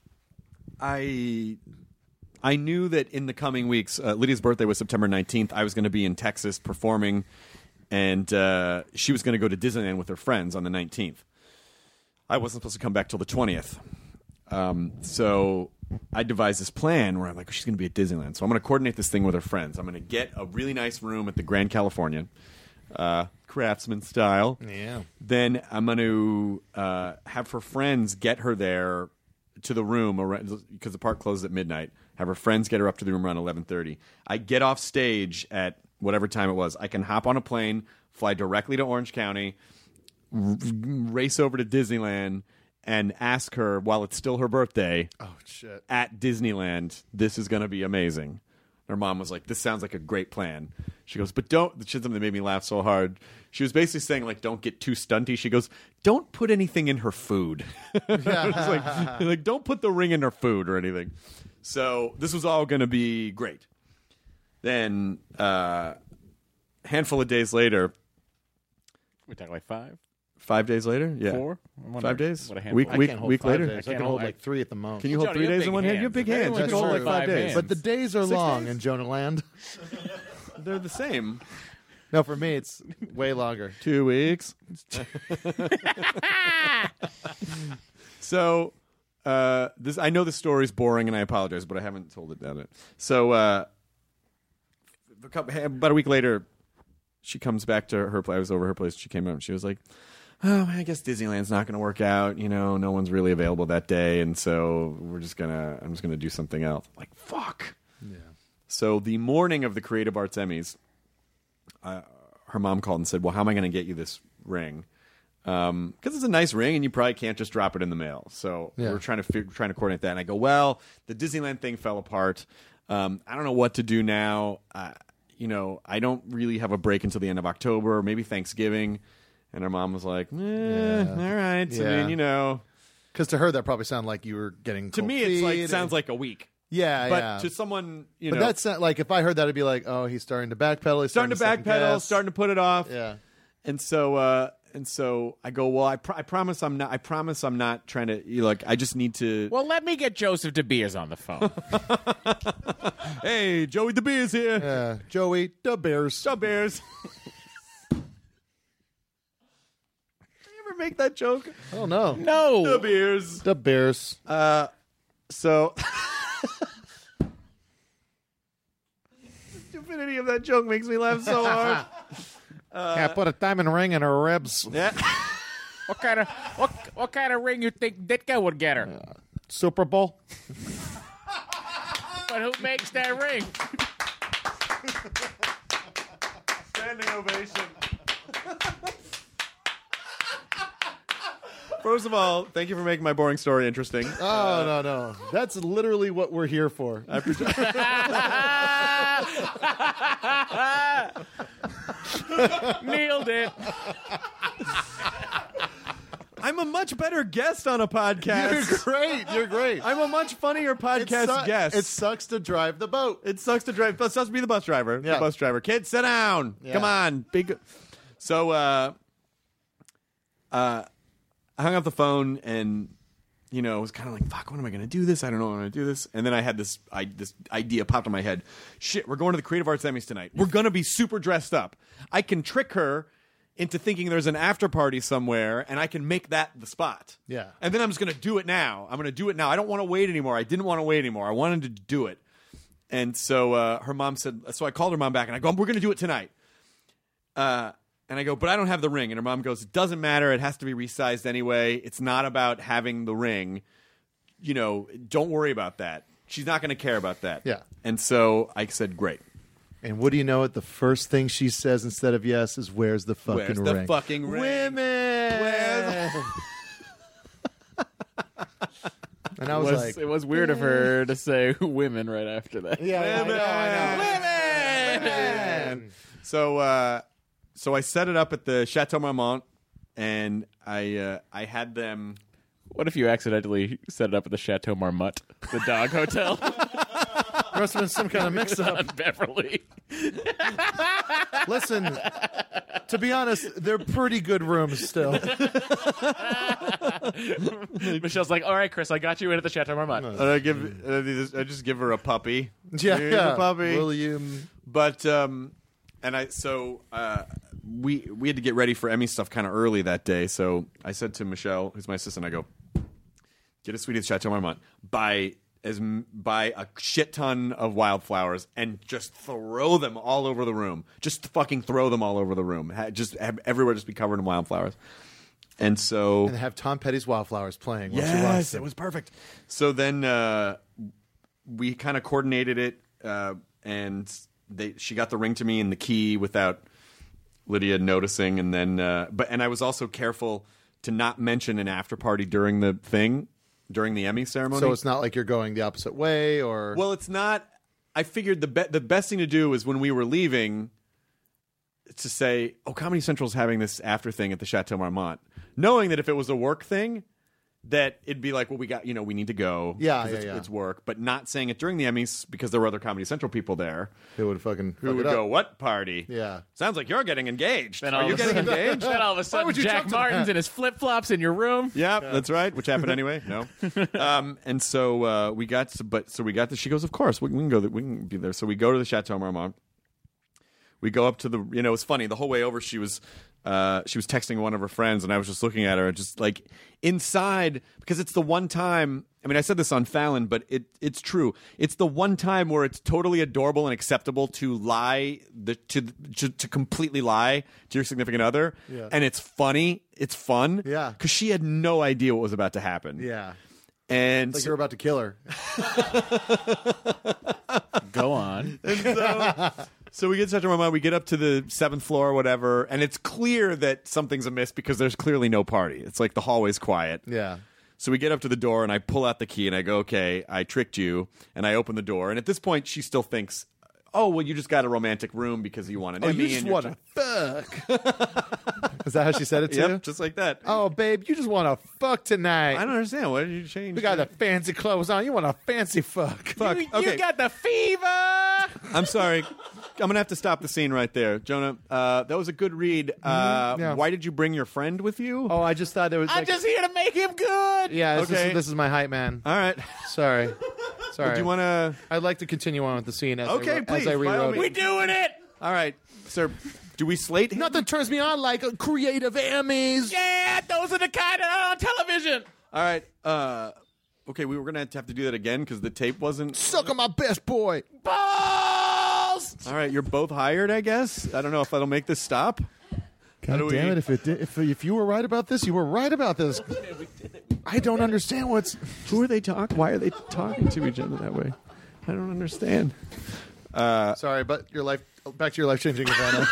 I knew that in the coming weeks, Lydia's birthday was September 19th. I was going to be in Texas performing, and she was going to go to Disneyland with her friends on the 19th. I wasn't supposed to come back till the 20th. So I devised this plan where I'm like, she's going to be at Disneyland. So I'm going to coordinate this thing with her friends. I'm going to get a really nice room at the Grand Californian. Craftsman style. Yeah. Then I'm going to have her friends get her there to the room because the park closes at midnight. Have her friends get her up to the room around 11:30. I get off stage at whatever time it was. I can hop on a plane, fly directly to Orange County, race over to Disneyland, and ask her while it's still her birthday. Oh shit! At Disneyland, this is going to be amazing. Her mom was like, "This sounds like a great plan." She goes, "But don't." She said something that made me laugh so hard. She was basically saying, like, "Don't get too stunty." She goes, "Don't put anything in her food." It was like, don't put the ring in her food or anything. So this was all going to be great. Then handful of days later. We talking like 5? 5 days later? Yeah. 4? 5 days? What a handful. Week later? Days. I can hold like 3 at the most. Can you hold 3 days in one hand? You have big hands. You can hold like 5 days. But the days are 6 long days? in Jonah Land. They're the same. No, for me, it's way longer. 2 weeks. So, I know the story's boring, and I apologize, but I haven't told it down yet. So, about a week later, she comes back to her place. I was over her place. She came up, and she was like, "Oh, I guess Disneyland's not going to work out. No one's really available that day, and so I'm just gonna do something else." I'm like, fuck. Yeah. So the morning of the Creative Arts Emmys, her mom called and said, "Well, how am I going to get you this ring? Because it's a nice ring, and you probably can't just drop it in the mail." So we're trying to coordinate that. And I go, "Well, the Disneyland thing fell apart. I don't know what to do now. I don't really have a break until the end of October, maybe Thanksgiving." And her mom was like, all right. Yeah. I mean, because to her that probably sounded like you were getting to me, it's like sounds like a week. Yeah, but to someone, but that's not, like if I heard that, it'd be like, oh, he's starting to backpedal. Starting to put it off. Yeah. And so And so I go, well, I promise I'm not. I promise I'm not trying to. I just need to. Well, let me get Joseph De Beers on the phone. Hey, Joey De Beers here. Joey the Bears. The Bears. Did you ever make that joke? I don't know. No. The Beers. The Bears. So. The stupidity of that joke makes me laugh so hard. Yeah, put a diamond ring in her ribs. Yeah. What kind of ring you think Ditka would get her? Super Bowl. But who makes that ring? Standing ovation. First of all, thank you for making my boring story interesting. Oh, no. That's literally what we're here for. Nailed it. I'm a much better guest on a podcast. You're great. I'm a much funnier podcast guest. It sucks to drive the boat. It sucks to drive. It sucks to be the bus driver. Yeah. The bus driver. Kids, sit down. Yeah. Come on. Big. So, I hung up the phone and, was kind of like, fuck, when am I going to do this? I don't know when I'm going to do this. And then I had this idea popped in my head. Shit, we're going to the Creative Arts Emmys tonight. We're going to be super dressed up. I can trick her into thinking there's an after party somewhere, and I can make that the spot. Yeah. And then I'm just going to do it now. I'm going to do it now. I don't want to wait anymore. I didn't want to wait anymore. I wanted to do it. And so her mom said, so I called her mom back, and I go, we're going to do it tonight. And I go, but I don't have the ring. And her mom goes, it doesn't matter. It has to be resized anyway. It's not about having the ring. Don't worry about that. She's not going to care about that. Yeah. And so I said, great. And what do you know it? The first thing she says instead of yes is, where's the fucking Where's ring? the fucking ring? Women! And I was like... It was weird of her to say women right after that. Yeah, I know. Women! So I set it up at the Chateau Marmont, and I had them... What if you accidentally set it up at the Chateau Marmont, the dog hotel? There must have been some kind of mix-up. On Beverly. Listen, to be honest, they're pretty good rooms still. Michelle's like, all right, Chris, I got you in at the Chateau Marmont. And I just give her a puppy. Yeah, Here's a puppy. William. But we had to get ready for Emmy stuff kind of early that day. So I said to Michelle, who's my assistant, I go, get a suite at Chateau Marmont, buy a shit ton of wildflowers and just throw them all over the room. Just fucking throw them all over the room. Just have everywhere just be covered in wildflowers. And so... And have Tom Petty's Wildflowers playing. Yes, it was perfect. So then we kind of coordinated it, and she got the ring to me and the key without Lydia noticing. And then, and I was also careful to not mention an after party during the thing. During the Emmy ceremony. So it's not like you're going the opposite way, or... Well, it's not. I figured the best thing to do is when we were leaving to say, oh, Comedy Central's having this after thing at the Chateau Marmont. Knowing that if it was a work thing, that it'd be like, well, we need to go. Yeah, it's work. But not saying it during the Emmys because there were other Comedy Central people there. Who would fucking Who would go, what party? Yeah. Sounds like you're getting engaged. Then Are you getting engaged? Then all of a sudden, Jack Martin's in his flip-flops in your room. Yeah, that's right. Which happened anyway. No. And so we got to, she goes, of course, we can go. We can be there. So we go to the Chateau Marmont. We go up to the, it was funny. The whole way over, she was texting one of her friends, and I was just looking at her, just like inside, because it's the one time. I mean, I said this on Fallon, but it's true. It's the one time where it's totally adorable and acceptable to lie, to completely lie to your significant other, and it's funny, it's fun, because she had no idea what was about to happen, and like you're about to kill her. Go on. And so we get to Chateau Marmont, we get up to the 7th floor or whatever, and it's clear that something's amiss because there's clearly no party. It's like the hallway's quiet. Yeah. So we get up to the door, and I pull out the key, and I go, okay, I tricked you, and I open the door. And at this point, she still thinks, oh, well, you just got a romantic room because you want an Emmy. You just want to fuck. Is that how she said it to you? Just like that. Oh, babe, you just want to fuck tonight. I don't understand. Why did you change? We got the fancy clothes on. You want a fancy fuck. Fuck. You got the fever. I'm sorry. gonna have to stop the scene right there, Jonah. That was a good read. Yeah. Why did you bring your friend with you? Oh, I just thought it was. I'm like, just here to make him good. Yeah. Okay. This is my hype man. All right. Sorry. Do you want to? I'd like to continue on with the scene as Okay, please, as I by all rewrote means. it. We doing it. All right, sir. Do we slate him? Nothing turns me on like creative Emmys. Yeah, those are the kind that are on television. All right. Okay, we were gonna have to do that again because the tape wasn't. Suck on my best boy. Balls. All right, you're both hired, I guess. I don't know if that'll make this stop. How do God damn we- it! If you were right about this, you were right about this. I don't understand what's. Who are they talking? Why are they talking to each other that way? I don't understand. Sorry, but your life. Back to your life-changing event.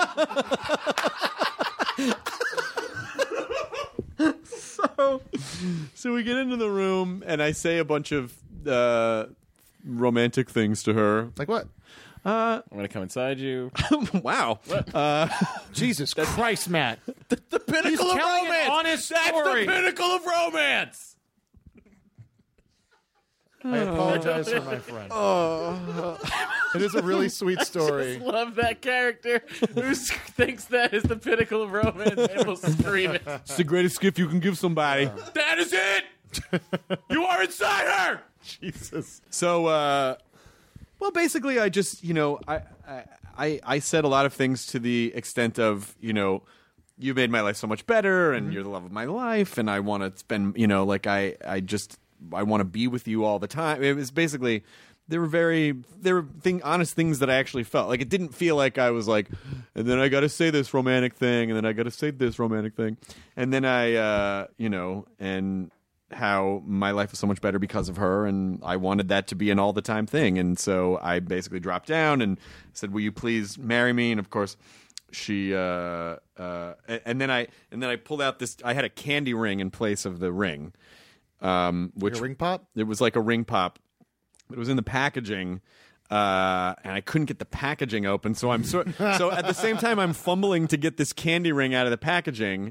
So we get into the room, and I say a bunch of romantic things to her. Like what? I'm gonna come inside you. Wow. Jesus Christ, Matt. The pinnacle of telling an romance. honest That's story. the pinnacle of romance. I apologize for my friend. It is a really sweet story. Love that character who thinks that is the pinnacle of romance and will scream it. It's the greatest gift you can give somebody. That is it. You are inside her. Jesus. So, well, basically, I just, I said a lot of things to the extent of, you made my life so much better, and you're the love of my life, and I want to spend, I want to be with you all the time. It was basically, there were honest things that I actually felt. Like, it didn't feel like I was like, and then I got to say this romantic thing, and then I got to say this romantic thing, and then I, and how my life was so much better because of her, and I wanted that to be an all the time thing, and so I basically dropped down and said, "Will you please marry me?" And of course, she and then I pulled out this. I had a candy ring in place of the ring, which Like a ring pop. It was like a ring pop. It was in the packaging. And I couldn't get the packaging open, so so at the same time I'm fumbling to get this candy ring out of the packaging.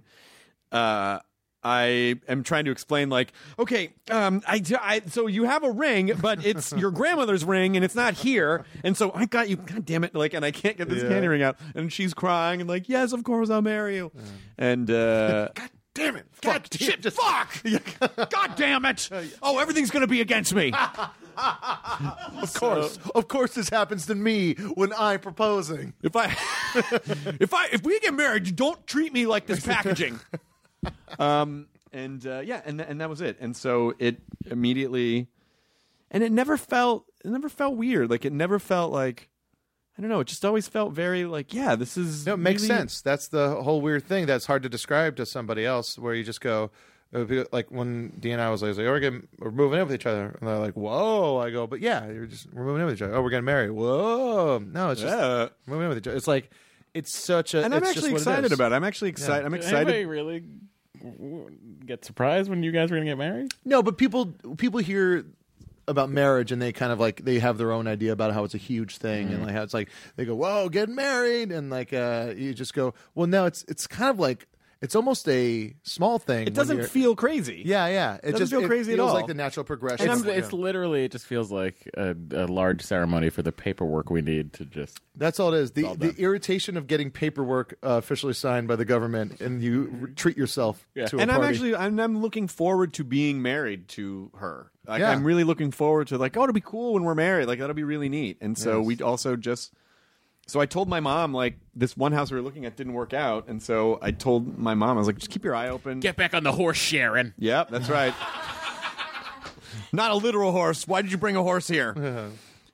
I am trying to explain, like, okay, so you have a ring, but it's your grandmother's ring, and it's not here, and so I got you. God damn it! Like, and I can't get this candy ring out, and she's crying and like, yes, of course I'll marry you, and God damn it! God shit! Fuck! God damn it! Oh, everything's gonna be against me. Of course, this happens to me when I'm proposing. If we get married, you don't treat me like this packaging. And that was it. And so it immediately, and it never felt weird. Like, it never felt like, I don't know. It just always felt very like, yeah, this is. No, it makes really sense. That's the whole weird thing that's hard to describe to somebody else, where you just go, like when Dee and I was like, we're moving in with each other, and they're like, whoa. I go, but yeah, we're moving in with each other. Oh, we're getting married. Whoa. No, it's just moving in with each other. It's like, it's such a. And I'm it's actually just what it excited is. about it. I'm actually excited. I'm Did excited. anybody really get surprised when you guys were gonna get married? No, but people hear about marriage and they kind of like, they have their own idea about how it's a huge thing and like how it's like they go, whoa, getting married, and like you just go, well, no, it's kind of like, it's almost a small thing. It doesn't feel crazy. Yeah. It doesn't feel crazy at feels all. like the natural progression. It's literally, it just feels like a large ceremony for the paperwork we need to just. That's all it is. The irritation of getting paperwork officially signed by the government, and you treat yourself to a And party. I'm looking forward to being married to her. Like, Yeah. I'm really looking forward to, like, oh, it'll be cool when we're married. Like, that'll be really neat. And so we also just. So I told my mom, like, this one house we were looking at didn't work out, and so I told my mom, I was like, just keep your eye open. Get back on the horse, Sharon. Yep, that's right. Not a literal horse. Why did you bring a horse here?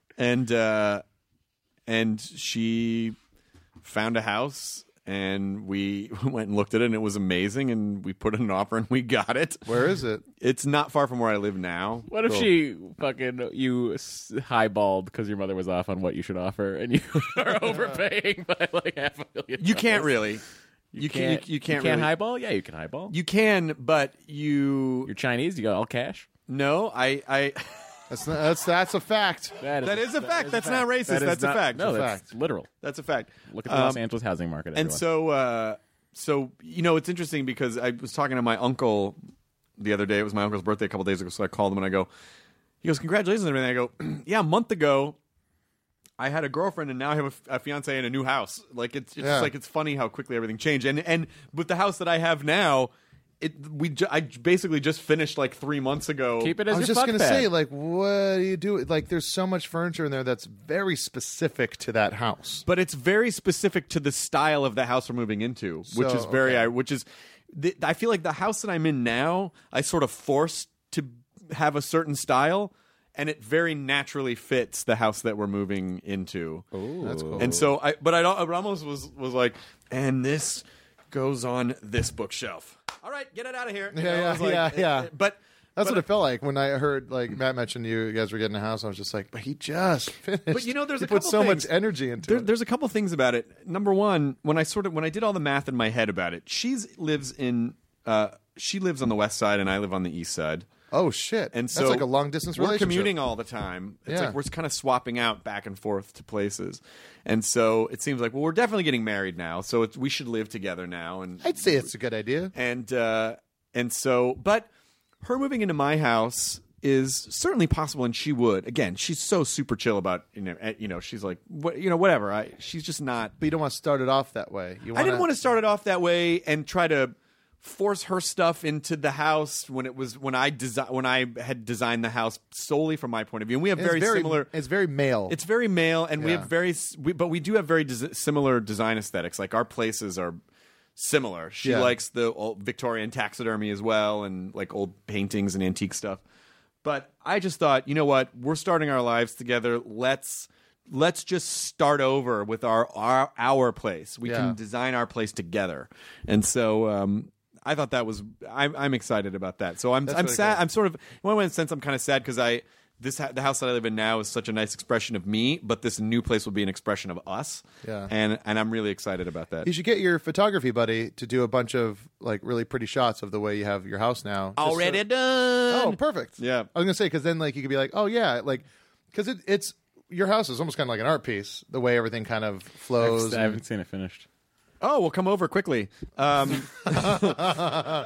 And she found a house, and we went and looked at it, and it was amazing, and we put in an offer, and we got it. Where is it? It's not far from where I live now. What if she fucking you highballed because your mother was off on what you should offer, and you are overpaying by like $500,000? You can't really. You can't really highball. Yeah, you can highball. You can, but You're Chinese. You got all cash. No, I That's a fact. that is a fact. That's not racist. That's a fact. No, It's a that's fact. literal. That's a fact. Look at the Los Angeles housing market. And everyone. so it's interesting because I was talking to my uncle the other day. It was my uncle's birthday a couple days ago, so I called him and I go, he goes, congratulations and everything. I go, yeah, a month ago I had a girlfriend and now I have a fiance in a new house. Like it's just like it's funny how quickly everything changed. And with the house that I have now, I basically just finished like 3 months ago. Keep it as I was your just fuck gonna bed. say, like, what do you do? Like, there's so much furniture in there that's very specific to that house. But it's very specific to the style of the house we're moving into, which So, is very okay. which is I feel like the house that I'm in now, I sort of forced to have a certain style. And it very naturally fits the house that we're moving into. Ooh. That's cool. And so I almost was like, and this goes on this bookshelf. All right, get it out of here. You know, I was like, yeah. But That's what it felt like when I heard, like, Matt mentioned you guys were getting a house. I was just like, but he just finished. But you know, there's he a put couple so things. much energy into it. There's a couple things about it. Number one, when I did all the math in my head about it, she lives on the west side and I live on the east side. Oh shit! And that's so like a long distance we're relationship. commuting all the time. It's Yeah. like we're kind of swapping out back and forth to places, and so it seems like we're definitely getting married now. So we should live together now. And I'd say it's a good idea. and so, but her moving into my house is certainly possible, and she would. Again, she's so super chill about she's like whatever. She's just not. But you don't want to start it off that way. I didn't want to start it off that way and try to force her stuff into the house when I had designed the house solely from my point of view. And we have very similar. It's very male. It's very male, and we have but we do have very similar design aesthetics. Like our places are similar. She likes the old Victorian taxidermy as well, and like old paintings and antique stuff. But I just thought, you know what? We're starting our lives together. Let's just start over with our place. We can design our place together, and so. I thought that was. I'm excited about that. So I'm really sad. cool. I'm sort of in one sense I'm kind of sad because the house that I live in now is such a nice expression of me, but this new place will be an expression of us. Yeah. And I'm really excited about that. You should get your photography buddy to do a bunch of like really pretty shots of the way you have your house now. Just Already done. Oh, perfect. Yeah. I was gonna say because then like you could be like, oh yeah, like because it's your house is almost kind of like an art piece. The way everything kind of flows. I haven't seen it finished. Oh, we'll come over quickly. Get out.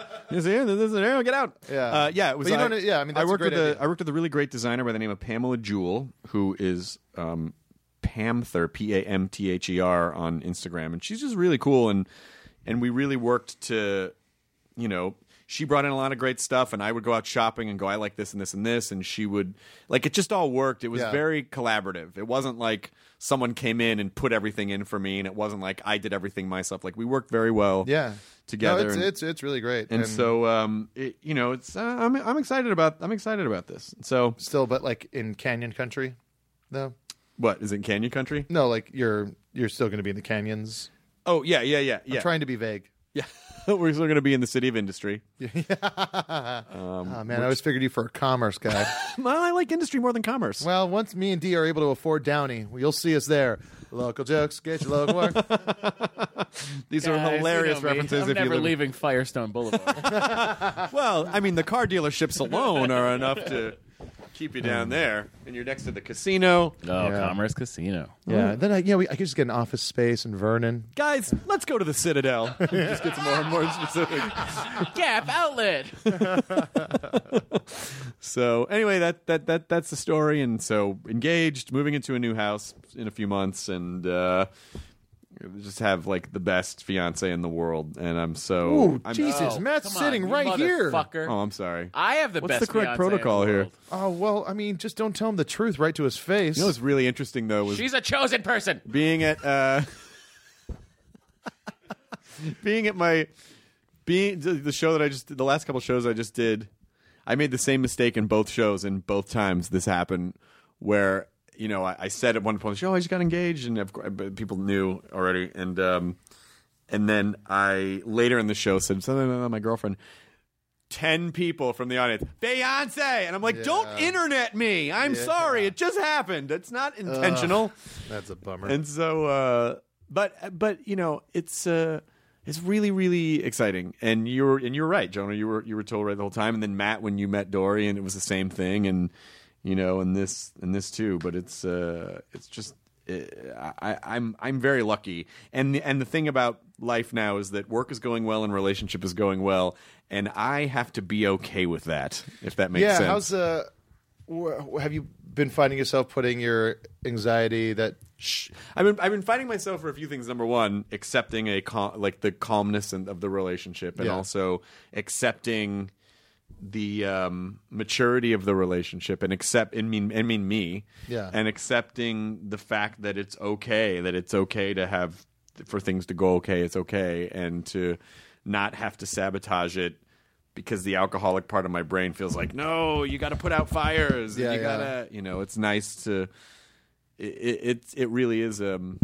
Yeah. It was. But you don't- I mean, that's I a worked great with idea. I worked with a really great designer by the name of Pamela Jewell, who is Pamther, Pamther on Instagram, and she's just really cool. And we really worked to, she brought in a lot of great stuff, and I would go out shopping and go, I like this and this and this, and she would it just all worked. It was very collaborative. It wasn't like someone came in and put everything in for me, and it wasn't like I did everything myself. Like we worked very well, together. No, it's really great. And so it's I'm excited about this. So still, but like in Canyon Country, though. What is it, Canyon Country? No, like you're still going to be in the canyons. Oh yeah. I'm trying to be vague. Yeah. We're still going to be in the city of industry. Oh man, I always figured you for a commerce guy. Well, I like industry more than commerce. Well, once me and Dee are able to afford Downey, you'll see us there. Local jokes, get your local work. These are hilarious references. I'm if never you live... leaving Firestone Boulevard. Well, I mean, the car dealerships alone are enough to keep you down there, and you're next to the casino. Oh, Commerce Casino. Yeah, then I could just get an office space in Vernon. Guys, let's go to the Citadel. Just get some more and more specific. Gap Outlet. So anyway, that's the story, and so engaged, moving into a new house in a few months, and just have like the best fiance in the world, and I'm so. Ooh, I'm, Jesus, Oh, Matt's come on, sitting you right here. motherfucker. Oh, I'm sorry. I have the What's best the correct fiancé in the protocol here? world. Oh well, I mean, just don't tell him the truth right to his face. You know what's really interesting though was She's a chosen person. being at the show that the last couple shows I just did. I made the same mistake in both shows, and both times this happened where I said at one point, "Oh, I just got engaged," and of course, people knew already, and then I later in the show said something about my girlfriend. 10 people from the audience, Beyonce, and I'm like, "Don't internet me! I'm sorry, it just happened. It's not intentional." That's a bummer. And so, but it's really, really exciting. And you're right, Jonah. You were told right the whole time. And then Matt, when you met Dory, and it was the same thing. And and this too. But it's just I'm very lucky. And the thing about life now is that work is going well and relationship is going well, and I have to be okay with that. If that makes sense. have you been finding yourself putting your anxiety that? I've been finding myself for a few things. Number one, accepting the calmness of the relationship, and also accepting the maturity of the relationship, and me, and accepting the fact that it's okay to for things to go okay. It's okay, and to not have to sabotage it. Because the alcoholic part of my brain feels like, no, you got to put out fires. And you gotta, it's nice to. It really is.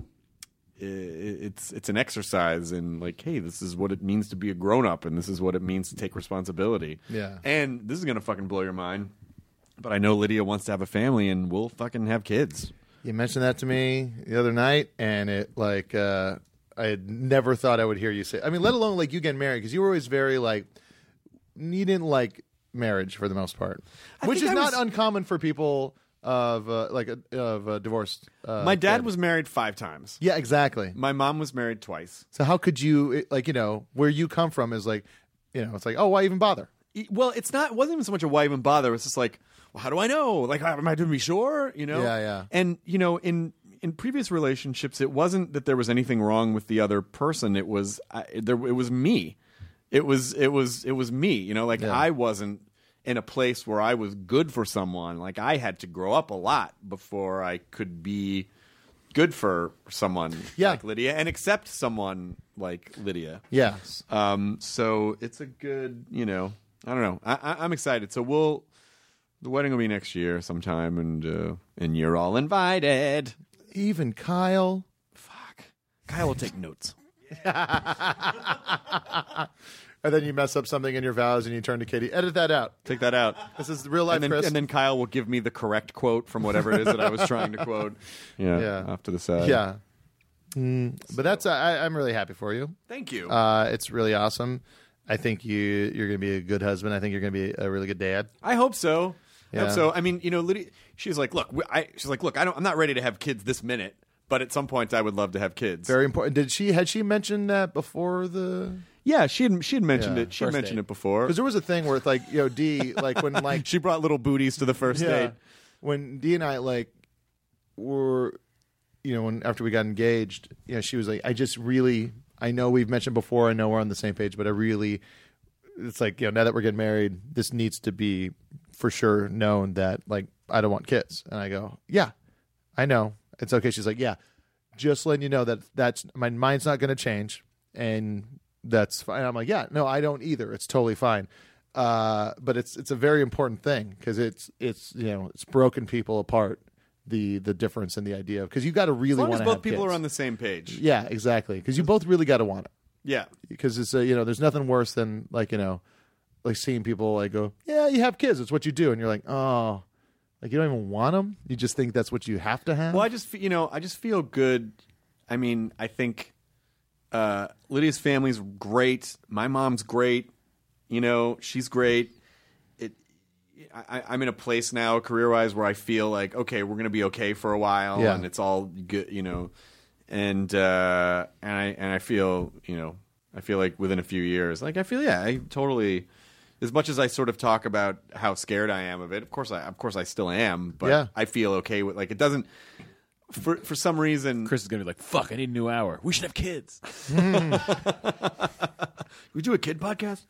It's an exercise in like, hey, this is what it means to be a grown up, and this is what it means to take responsibility. Yeah. And this is gonna fucking blow your mind, but I know Lydia wants to have a family, and we'll fucking have kids. You mentioned that to me the other night, and it like I had never thought I would hear you say. I mean, let alone like you getting married, because you were always very like. You didn't like marriage for the most part, which is not uncommon for people of divorced. My dad was married 5 times. Yeah, exactly. My mom was married twice. So how could you where you come from is like, it's like, oh, why even bother? Well, it wasn't even so much a why even bother. It's just like, well, how do I know? Like, am I to be sure? Yeah. And in previous relationships, it wasn't that there was anything wrong with the other person. It was it was me. It was me, I wasn't in a place where I was good for someone. Like I had to grow up a lot before I could be good for someone like Lydia and accept someone like Lydia. Yes. So it's a good, I don't know. I'm excited. So the wedding will be next year sometime, and you're all invited. Even Kyle. Fuck. Kyle will take notes. And then you mess up something in your vows and you turn to Katie. Edit that out. Take that out. This is real life, Chris. And then Kyle will give me the correct quote from whatever it is that I was trying to quote. Yeah. Off to the side. Yeah. But that's I'm really happy for you. Thank you. It's really awesome. I think you're going to be a good husband. I think you're going to be a really good dad. I hope so. Yeah. I mean, Lydia, she's like, look, I'm not ready to have kids this minute. But at some point, I would love to have kids. Very important. Had she mentioned that before the? Yeah, she had mentioned it. She had mentioned it before. Because there was a thing where it's like, Dee, like when like she brought little booties to the first date. When Dee and I like were, when after we got engaged, she was like, I know we've mentioned before, I know we're on the same page, but it's like, now that we're getting married, this needs to be for sure known that like I don't want kids. And I go, yeah, I know. It's okay. She's like, yeah, just letting you know that's my mind's not going to change, and that's fine. I'm like, yeah, no, I don't either. It's totally fine. But it's a very important thing because it's broken people apart. The difference in the idea because you got to really want to have kids. As long as both people are on the same page. Yeah, exactly. Because you both really got to want it. Yeah. Because it's there's nothing worse than like seeing people like go, yeah, you have kids. It's what you do, and you're like, oh. Like you don't even want them. You just think that's what you have to have. Well, I just feel good. I mean, I think Lydia's family's great. My mom's great. She's great. I'm in a place now, career-wise, where I feel like okay, we're gonna be okay for a while, and it's all good. And I feel I feel like within a few years, like I totally. As much as I sort of talk about how scared I am of it, of course I still am, but I feel okay with like it doesn't. For some reason, Chris is gonna be like, "Fuck, I need a new hour. We should have kids." We do a kid podcast.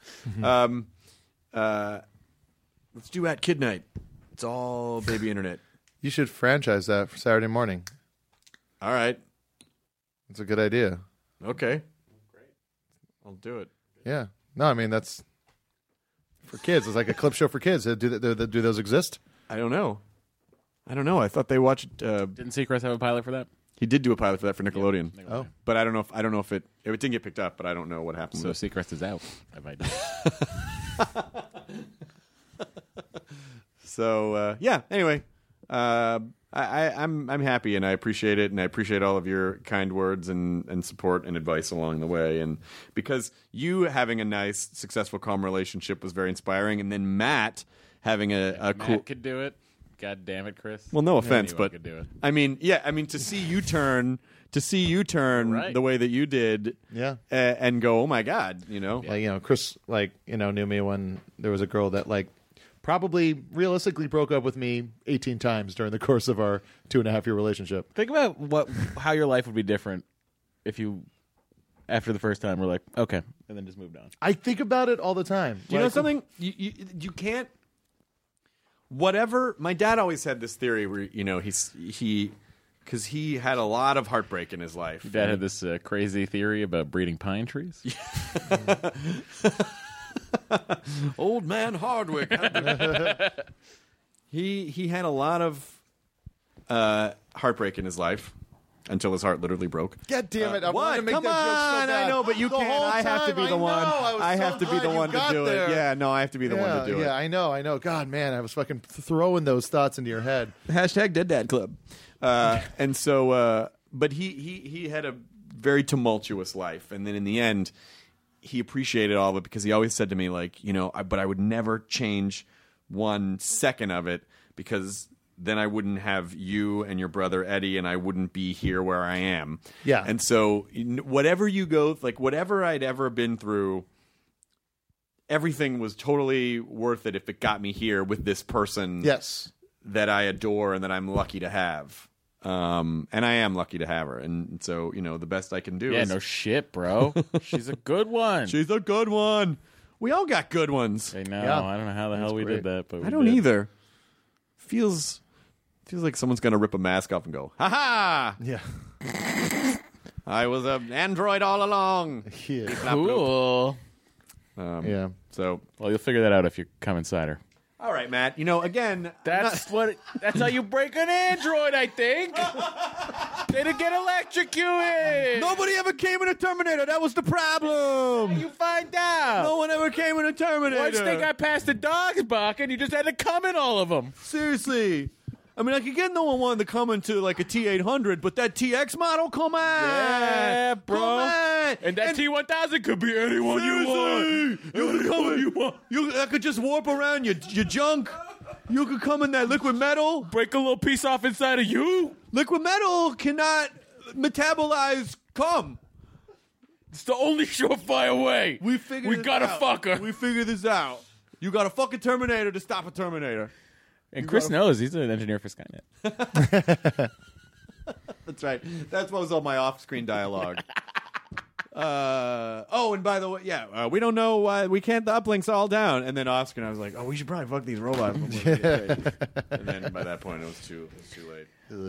Let's do at Kid Night. It's all baby internet. You should franchise that for Saturday morning. All right, that's a good idea. Okay, great. I'll do it. Yeah. No, I mean that's. For kids, it's like a clip show for kids. Do those exist? I don't know. I thought they watched. Didn't Seacrest have a pilot for that? He did do a pilot for that for Nickelodeon. Yeah, oh, but I don't know if it didn't get picked up. But I don't know what happened. So Seacrest is out. Have I done? So yeah. Anyway, I'm happy and I appreciate it, and I appreciate all of your kind words and support and advice along the way. And because you having a nice, successful, calm relationship was very inspiring, and then Matt having a cool could do it. God damn it, Chris. Well, no offense, Anyone but could do it. I mean, to see you turn right. the way that you did, and go, oh my God, Like Chris, knew me when there was a girl that like probably realistically broke up with me 18 times during the course of our 2.5-year relationship. Think about how your life would be different if you, after the first time, were like, okay, and then just moved on. I think about it all the time. You know something? You can't. Whatever. My dad always had this theory where because he had a lot of heartbreak in his life. Your dad had this crazy theory about breeding pine trees. Old man Hardwick. He had a lot of heartbreak in his life until his heart literally broke. God damn it! I wanted to make Come that joke so on, bad. I know, but you The can't. whole I have to be time, the one. I have to be the one to do it. Yeah, no, I have to be the one to do it. Yeah, I know. God, man, I was fucking throwing those thoughts into your head. Hashtag Dead Dad Club. And so, but he had a very tumultuous life, and then in the end, he appreciated all of it because he always said to me, like, but I would never change 1 second of it because then I wouldn't have you and your brother Eddie, and I wouldn't be here where I am. Yeah. And so, whatever you go, like whatever I'd ever been through, everything was totally worth it if it got me here with this person. Yes. That I adore and that I'm lucky to have. And I am lucky to have her. And so, the best I can do is... Yeah, no shit, bro. She's a good one. She's a good one. We all got good ones. I know. Yeah. I don't know how the hell we did that, but we I don't did. either. Feels like someone's going to rip a mask off and go, ha-ha! Yeah. I was an android all along. Yeah. Cool. Yeah. So, Well, you'll figure that out if you come inside her. all right, Matt. Again... That's how you break an android, I think. They didn't get electrocuted. Nobody ever came in a Terminator. That was the problem. You find out. No one ever came in a Terminator. Once they got past the dogs barking, you just had to come in all of them. Seriously. I mean, again, no one wanted to come into, like, a T-800, but that TX model, come on. Yeah, bro. Come on. And that T-1000 could be anyone you want. Anyone you want. I could just warp around your junk. You could come in that liquid metal. Break a little piece off inside of you. Liquid metal cannot metabolize cum. It's the only surefire way. We gotta fuck her. We figured this out. You got to fuck a Terminator to stop a Terminator. And Chris knows he's an engineer for Skynet. That's right. That's what was all my off-screen dialogue. And by the way, we don't know why we can't. The uplinks all down. And then Oscar and I was like, we should probably fuck these robots. And then by that point, it was too late.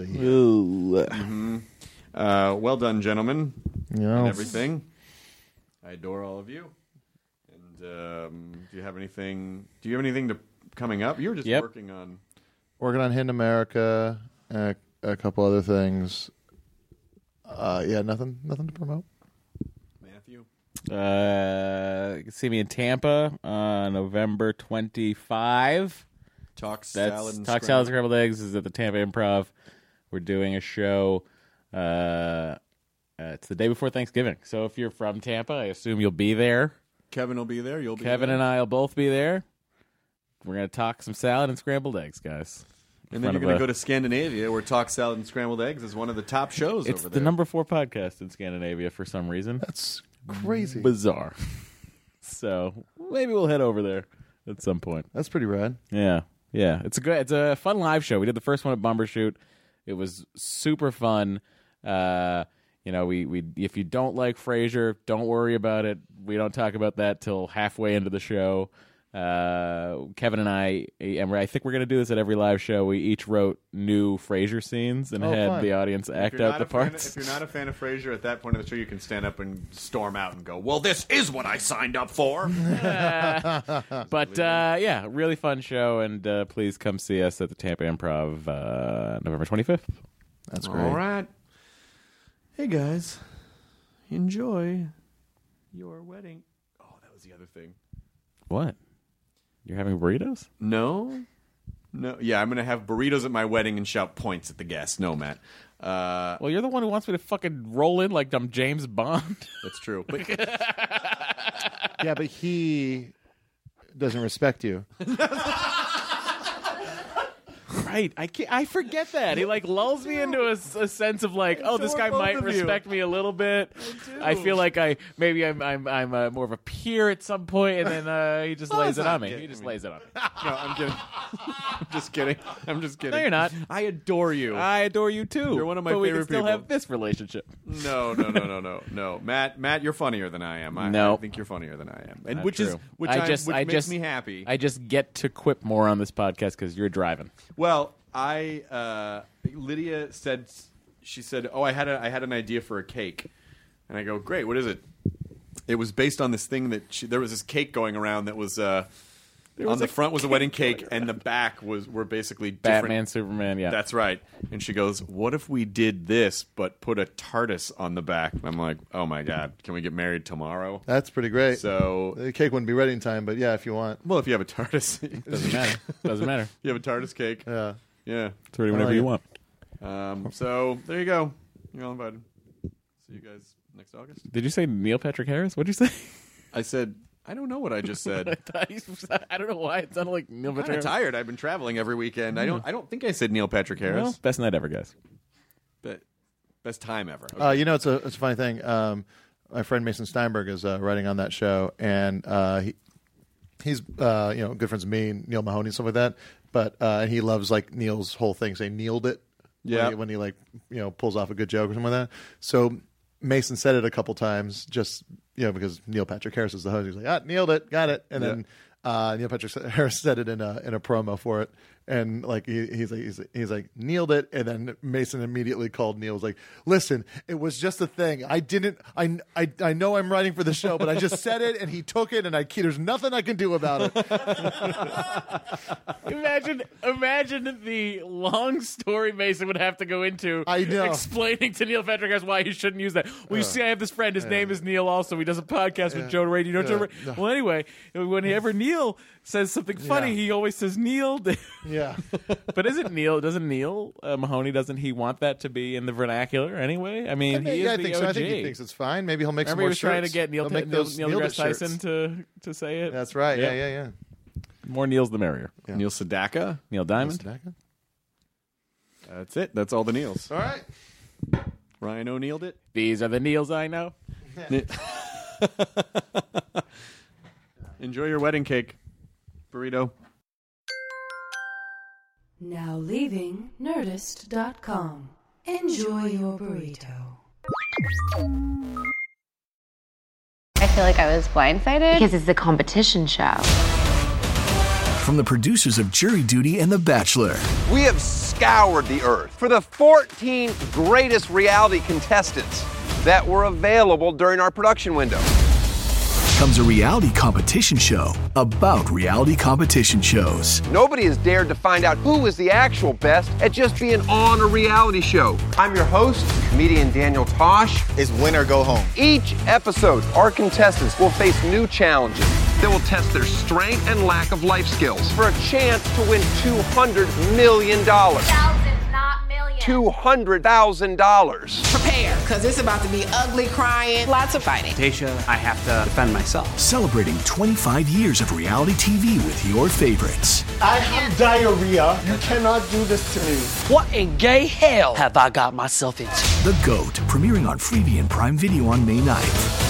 Well done, gentlemen, and everything. I adore all of you. And do you have anything coming up? You were just working on Hidden America, a couple other things. Nothing to promote. Matthew. You can see me in Tampa on November 25. Talk Salad Scrambled Eggs is at the Tampa Improv. We're doing a show. It's the day before Thanksgiving. So if you're from Tampa, I assume you'll be there. Kevin will be there. Kevin and I will both be there. We're going to talk some salad and scrambled eggs, guys. And then you're going to go to Scandinavia, where Talk Salad and Scrambled Eggs is one of the top shows it's over the there. number 4 podcast in Scandinavia for some reason. That's crazy. Bizarre. So maybe we'll head over there at some point. That's pretty rad. Yeah. It's a fun live show. We did the first one at Bumbershoot. It was super fun. We if you don't like Frasier, don't worry about it. We don't talk about that till halfway into the show. Kevin and I think we're going to do this at every live show. We each wrote new Frasier scenes and had fun. the audience act out the parts. If you're not a fan of Frasier, at that point of the show, you can stand up and storm out and go, well, this is what I signed up for. But, really fun show, and please come see us at the Tampa Improv November 25th. That's great. All right. Hey, guys. Enjoy your wedding. Oh, that was the other thing. What? You're having burritos? No. Yeah, I'm going to have burritos at my wedding and shout points at the guests. No, Matt. Well, you're the one who wants me to fucking roll in like I'm James Bond. That's true. But Yeah, but he doesn't respect you. right. I forget that. He like lulls me into a sense of like, oh, this guy might respect me a little bit. I feel like I'm more of a peer at some point, and then he just lays it on me. He just lays it on me. No, I'm kidding. I'm just kidding. I'm just kidding. No, you're not. I adore you. I adore you too. You're one of my but favorite we can still people. have this relationship. No. Matt, you're funnier than I am. I think you're funnier than I am, and Not which true. makes me happy. I just get to quip more on this podcast because you're driving. Well, Lydia said, she said, "Oh, I had an idea for a cake," and I go, "Great, what is it?" It was based on this thing that there was this cake going around that was. On the front was a wedding cake, and the back were basically different. Batman, Superman, yeah. That's right. And she goes, "What if we did this, but put a TARDIS on the back?" And I'm like, "Oh my god, can we get married tomorrow?" That's pretty great. So the cake wouldn't be ready in time, but yeah, if you want. Well, if you have a TARDIS, Doesn't matter. Doesn't matter. You have a TARDIS cake. Yeah. It's ready whenever you want. So there you go. You're all invited. See you guys next August. Did you say Neil Patrick Harris? What'd you say? I said, I don't know what I just said. I don't know why it sounded like Neil Patrick Harris. I'm tired. I've been traveling every weekend. I don't think I said Neil Patrick Harris. Well, best night ever, guys. But best time ever. Okay. It's a funny thing. My friend Mason Steinberg is writing on that show, and he's good friends with me and Neil Mahoney and stuff like that. But and he loves like Neil's whole thing, say "Neiled it." Yeah. When he like pulls off a good joke or something like that. So Mason said it a couple times, just because Neil Patrick Harris is the host. He's like, nailed it, got it, and then Neil Patrick Harris said it in a promo for it, and like he's like nailed it, and then Mason immediately called Neil, was like, "Listen, it was just a thing. I know I'm writing for the show, but I just said it, and he took it, and there's nothing I can do about it." Imagine the long story Mason would have to go into. I know. Explaining to Neil Patrick Harris why he shouldn't use that. Well, you see, I have this friend. His name is Neil. Also, he does a podcast with Joe Ray. Do you know Joe Ray? No. Well, anyway, whenever Neil says something funny, he always says Neil. Yeah. But doesn't Neil Mahoney, doesn't he want that to be in the vernacular anyway? I mean, he is I the think OG. so. I think he thinks it's fine. Maybe he'll make some more shirts. Remember he was trying to get Neil deGrasse shirts. Tyson to say it? That's right. Yep. Yeah. More Neils the merrier. Yeah. Neil Sedaka. Neil Diamond. That's it. That's all the Neils. All right. Ryan O'Neilled it. These are the Neils I know. Enjoy your wedding cake, burrito. Now leaving Nerdist.com. Enjoy your burrito. I feel like I was blindsided because it's a competition show. From the producers of Jury Duty and The Bachelor. We have scoured the earth for the 14 greatest reality contestants that were available during our production window. Comes a reality competition show about reality competition shows. Nobody has dared to find out who is the actual best at just being on a reality show. I'm your host, comedian Daniel Tosh. It's win or go home. Each episode, our contestants will face new challenges that will test their strength and lack of life skills for a chance to win $200 million. Thousands, not millions. $200,000. Prepare, because it's about to be ugly, crying, lots of fighting. Tasha, I have to defend myself. Celebrating 25 years of reality TV with your favorites. I have diarrhea. You cannot do this to me. What in gay hell have I got myself into? The GOAT, premiering on Freevee and Prime Video on May 9th.